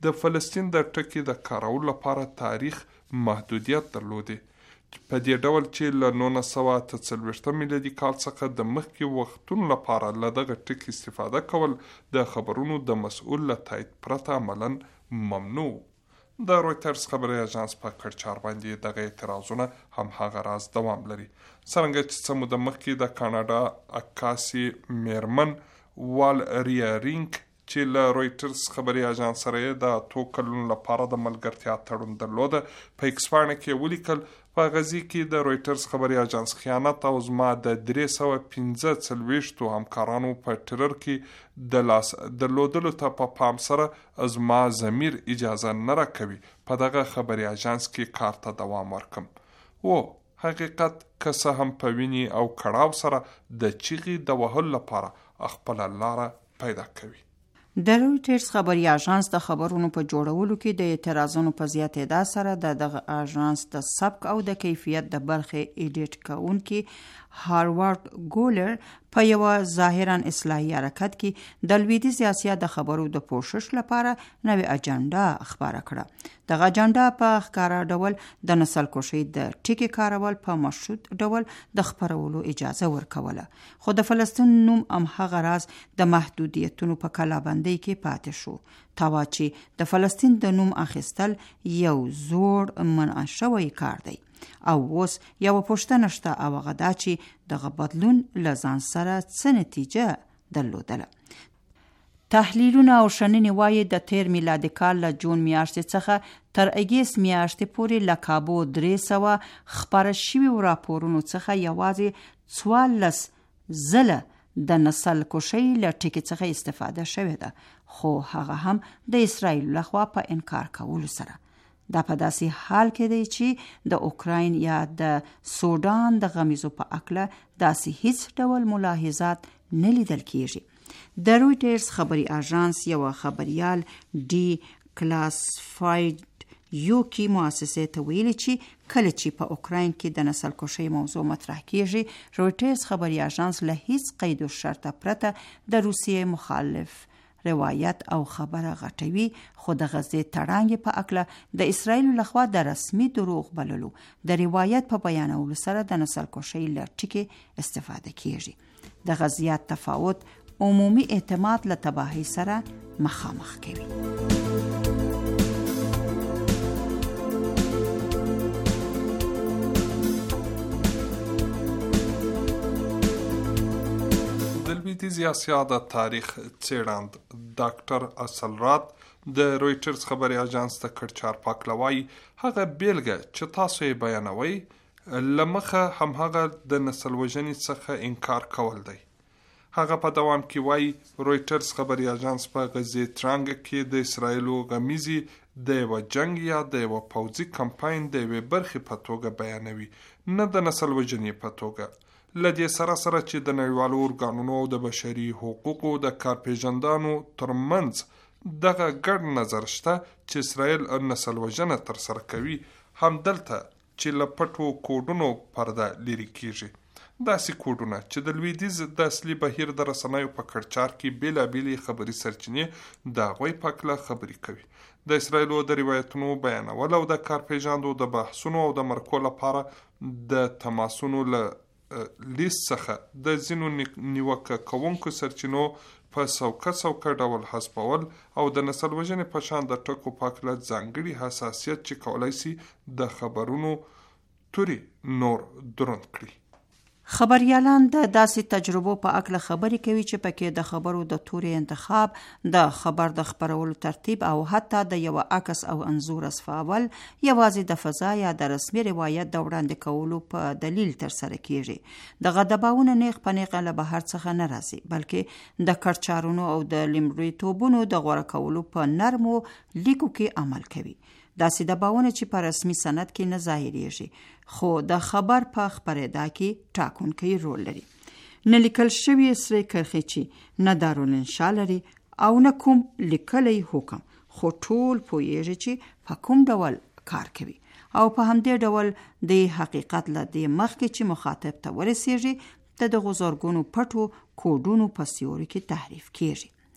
د فلسطین د ټکي د کارولو لپاره تاریخ محدودیت درلودي. په دې ډول چې له نولس سوه اته څلوېښتم میلادي کال څخه د مخکې وختونو لپاره له دغه ټکي استفاده کول د خبرونو د مسؤل له تایید پرته عملا ممنوع. د رویټرز خبري اژانس په کړچار باندې دغه اعتراضونه هم هغه راز دوام لري. څرنګه چې څه موده مخکې د کاناډا عکاسي میرمن وال ریارینګ چې له رویټرز خبري اژانس سره د اتو کلونو لپاره د ملګرتیا تړون درلوده، په ایکس پاڼه کې ولیکل په غزي کې د رویټرز خبري اژانس خیانت او زما د درې سوه پنځه څلوېښتو همکارانو په ټرر کې د لاس درلودلو ته په پام سره زما ضمیر اجازه نه راکوي په دغه خبري اژانس کې کار ته دوام ورکم. و حقیقت که څه هم په ویني او کړاو سره د چیغې د وهلو لپاره خپله لاره پیدا کوي. د رویټرز خبري اژانس د خبرونو په جوړولو کې د اعتراضونو په زیاتېدا سره د دغه اژانس د سبک او د کیفیت د برخې ایډیټ کوونکي هاروارد ګولر په یو ظاهرا اصلاحي حرکت کې د لویدیځ اسیا د خبرو د پوښښ لپاره نوې اجنډا خبره کړه. دغه اجنډا په ښکاره ډول د نسل کشۍ د ټکي کارول په مشروط ډول د خبرولو اجازه ورکوله، خو د فلسطین نوم هم هغه راز د محدودیتونو په کلابندۍ کې پاتې شو. تاوا چې د فلسطین د نوم اخیستل یو زوړ منع شوی کار دی او اوس یو پوښتنه شته او هغه دا چې دغه بدلون له ځان سره څه نتیجه درلودله. تحلیلونه او شننې وایي د تیر میلادي کال له جون میاشتې څخه تر اګیست میاشتې پورې له کابو درې سوه خپاره شوي راپورونو څخه یوازې څوارلس ځله د نسل کشۍ له ټکي څخه استفاده شوې ده، خو هغه هم د اسرائیل لخوا په انکار کولو سره. دا په داسې حال کې دی چې د اوکراین یا د سودان د غمیزو په اکله داسې هیڅ ډول ملاحظات نه لیدل کیږي. د رویټرز خبري اژانس یو خبريال ډي کلاسفاید یوکی مؤسسه ته ویلي چې کله چې په اوکراین کې د نسل کشۍ موضوع مطرح کیږي، رویټرز خبري اژانس له هیڅ قید او شرطه پرته د روسیې مخالف روایت او خبره غټوي، خو د غزې تړانګې په اکله د اسرائیل لخوا د رسمي دروغ بللو د روایت په بیانولو سره د نسل کشۍ له ټکي استفاده کیږي. د غزیات تفاوت عمومي اعتماد له تباهي سره مخامخ کوي. د لویدیځې اسیا د تاریخ څېړند ډاکټر اصلرات د رویټرز خبري اژانس د کړچار پاکله وایي هغه بیلګه چې تاسو یې بیانوئ له مخه همهغه د نسل وژنې څخه انکار کول دی. هغه په دوام کې وایي رویټرز خبري اژانس په غزې تړانګه کې د اسرائیلو غمیزي د یوه جنګ یا د یوه پوځي کمپاین د یوې برخې په توګه بیانوي، نه د نسل وژنې په توګه. لدې سره سره چې د نړیوالو ارګانونو او د بشري حقوقو د کارپېژندانو ترمنځ دغه ګډ نظر شته چې اسرائیل نسل وژنه ترسره کوي، همدلته چې له پټو کوډونو پرده لرې کیږي. داسې کوډونه چې د لویدیځ د اصلي بهیر د رسنیو په کړچار کې بېلابېلې خبري سرچینې د هغوی په هکله خبرې کوي. د اسرائیلو د روایتونو بیانول او د کارپېژندو د بحثونو او د مرکو لپاره د تماسونو له لیست څخه د ځینو نیوکه کوونکو سرچینو په څوکه څوکه ډول حذفول او د نسل وژنې په شان د ټکو په هکله ځانګړي حساسیت چې کولی سي د خبرونو توري نور دروند کړي. خبريالان د داسې تجربو په اکله خبرې کوي چې پکې د خبرو د توري انتخاب، د خبر د خبرولو ترتیب او حتی د یو عکس او انځور اسفاول یوازې د فضا یا د رسمي روایت د وړاندې کولو په دلیل ترسره کیږي. دغه دباونه نیغ په نیغه له بهر څخه نه راځي، بلکې د کړچارونو او د لمړیتوبونو د غوره کولو په نرمو لیکو کې عمل کوي. داسې دباونه چې په رسمي سند کې نه ظاهریږي، خو د خبر په خپرېدا کې ټاکونکی رول لري. نه لیکل شوي سرې کرښې چې نه دارالانشا لري او نه کوم لیکلی حکم، خو ټول پوهیږي چې په کوم ډول کار کوي او په همدې ډول د حقیقت له دې مخکې چې مخاطب ته ورسیږي د دغو زرګونو پټو کوډونو په سیوري کې تحریف کیږي.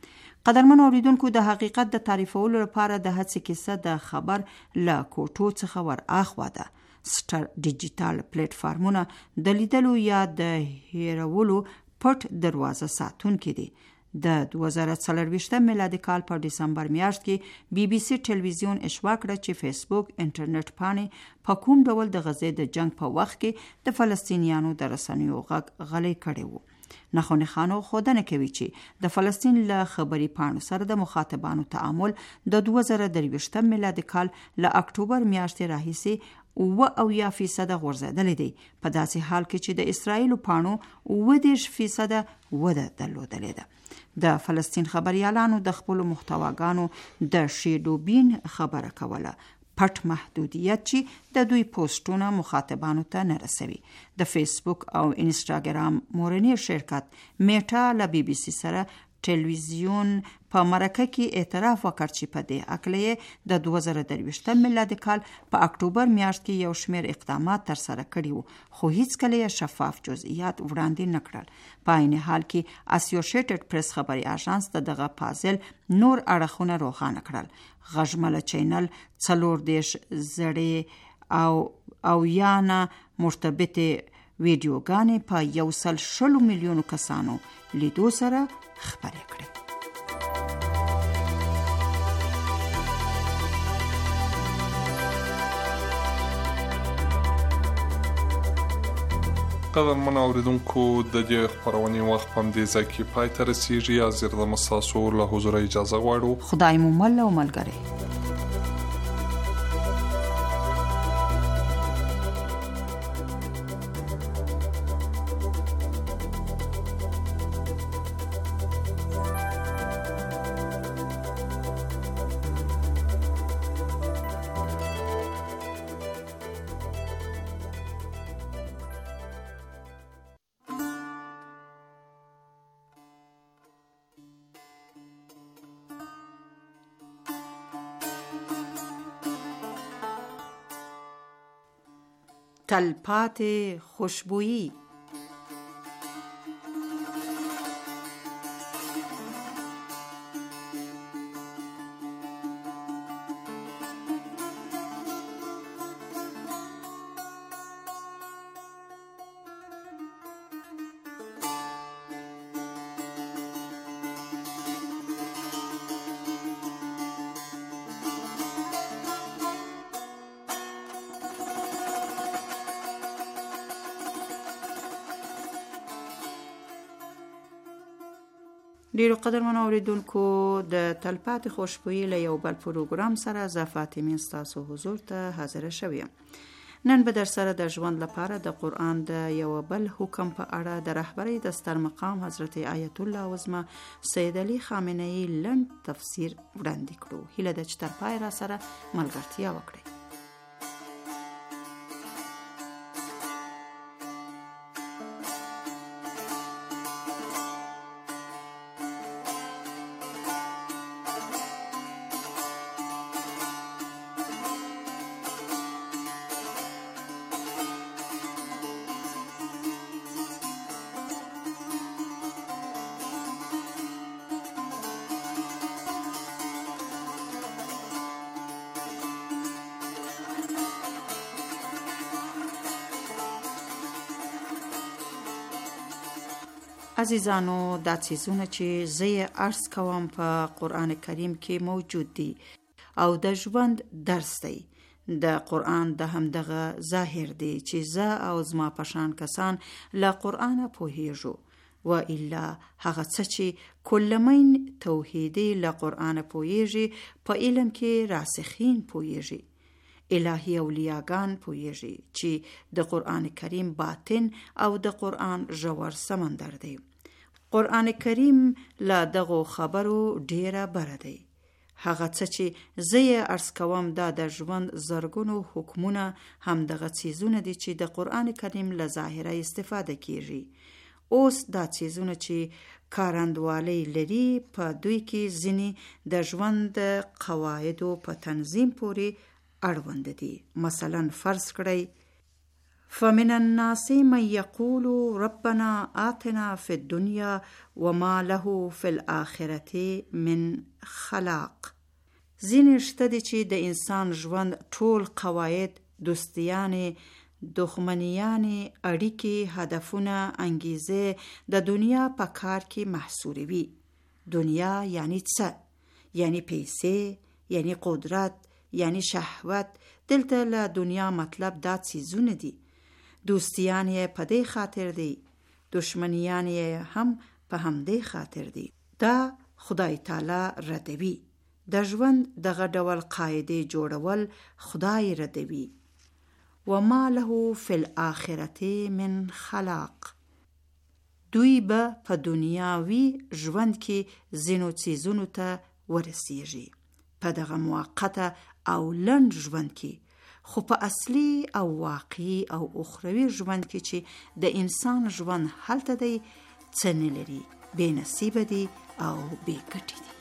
قدرمن اوریدونکو، د حقیقت د تعریفولو لپاره د هڅې کیسه د خبر له کوټو څخه ور اخوا ده. سټر ډیجیټل پلیټ فارمونه د لیدلو یا د هیرولو پټ دروازه ساتونکي دي. د دوه زره څلرویشتم میلادي کال په دسمبر میاشت کې بي بي سي ټلویزیون اشوا کړه چې فیسبوک انټرنیټ پاڼې په کوم ډول د غزې د جنگ په وخت کې د فلسطینیانو د رسنیو غږ غلي کړی وو. نخونه خانو ښودنه کوي چې د فلسطین له خبري پاڼو سره د مخاطبانو تعامل د دوه زره درویشتم میلادي کال له اکتوبر میاشتې راهیسې و او یا فیصد غورځېدلی دی، په داسې حال کې چې د اسرائیلو پاڼو اوه دېرش فیصد وده درلودلې ده. د فلسطین خبريالانو د خپل محتواګانو د شیډوبین خبره کوله، پټ محدودیت چې د دوی پوسټونه مخاطبانو ته نه رسوي. د فیسبوک او انسټاګرام مورنی شرکت میټا له بي بي سي سره ټلویزیون په مرکه کې اعتراف وکړ چې په دې اکلې د دوه زره درویشتم میلادي کال په اکتوبر میاشت کې یو شمېر اقدامات تر سره کړي وو، خو هیڅ کله شفاف جزئیات وړاندې نه کړل. په عین حال کې اسوسییټډ پریس خبري اژانس د دغه پازل نور اړخونه روښانه کړل. غږمله چینل څلور دیش زړې او او یانا مرتبطه ویډیوګانې په یو سل شلو میلیونو کسانو لیدو سره خبرې کړې. قدرمن اوریدونکو، د دې خپرونې وخت په همدې ځای کې پای ته رسیږي. حاضر د مساسو له حضور اجازه غواړو. خدای مو مل او ملګری. تلپاتې خوشبویی. ډیرو قدرمنو اوریدونکو، د تلپاتې خوشبویی له یو بل پروګرام سره زه فاطمه ستاسو حضور ته حاضر شوم. نن به در سره د ژوند لپاره د قرآن د یو بل حکم په اړه د رهبری د ستر مقام حضرت آیت الله عظمه سید علی خامنه ای لنډ تفسیر وړاندې کړو. هیله ده چې تر پای را سره ملګرتیا وکړئ. عزیزانو، دا څیزونه چې زه یې عرض کوم په قرآن کریم کې موجود دي او د ژوند درس دی. د قرآن د همدغه ظاهر دی چې زه او زما پشان کسان له قرآنه پوهیږو، و الا هغه څه چې کلمین توحیدی له قرآنه پوهیږي په علم کې راسخین پوهیږي. الهی اولیاګان پوهیږي چې د قرآن کریم باطن او د قرآن ژور سمندر دی. قرآن کریم له دغو خبرو ډیره بره دی. هغه څه چې زه یې عرض کوم دا د ژوند زرګونو حکمونه هم دغه څیزونه دي چې د قرآن کریم له ظاهره استفاده کیږي. اوس دا څیزونه چې کارندوالی لري په دوی کې ځینې د ژوند قواعدو په تنظیم پورې اړوند دي. مثلا فرض کړئ فمن الناس من يقول ربنا آتنا في الدنيا وما له في الآخرة من خلاق. ځینې شته دي چې د انسان ژوند ټول قواعد، دوستیانې، دښمنیانې، اړیکې، هدفونه، انګیزې د دنیا په کار کې محصوروي. دنیا یعنی څه؟ یعنی پیسې، یعنی قدرت، یعنی شهوت. دلته له دنیا مطلب دا څیزونه دي. دوستیان یې په دې خاطر دي، دشمنیان یې هم په همدې خاطر دي. دا خدای تعالی ردوي. د ژوند دغه ډول قاعدې جوړول خدای ردوي. وما له فی الآخرة من خلاق. دوی به په دنیاوي ژوند کې ځینو څیزونو ته ورسیږي، په دغه موقته او لنډ ژوند کې، خو په اصلي او واقعي او اخروي ژوند کې چې د انسان ژوند هلته دی، څه نه لري، بې نصیبه دي او بې ګټې دي.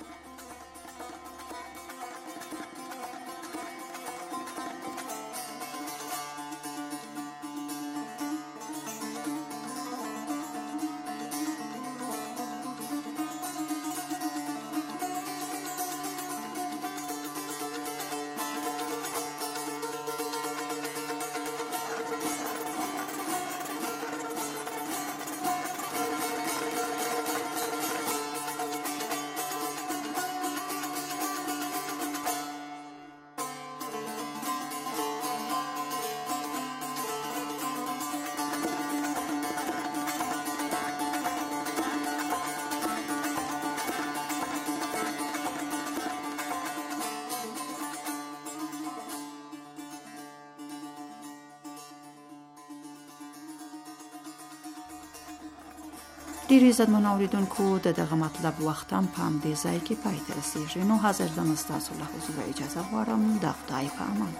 ډیری عزتمن اوریدونکو، د دغه مطلب وخت هم په همدې ځای کې پای ته رسیږي. نو حاضر یم ستاسو له حضور اجازه غواړم. د خدای په امان.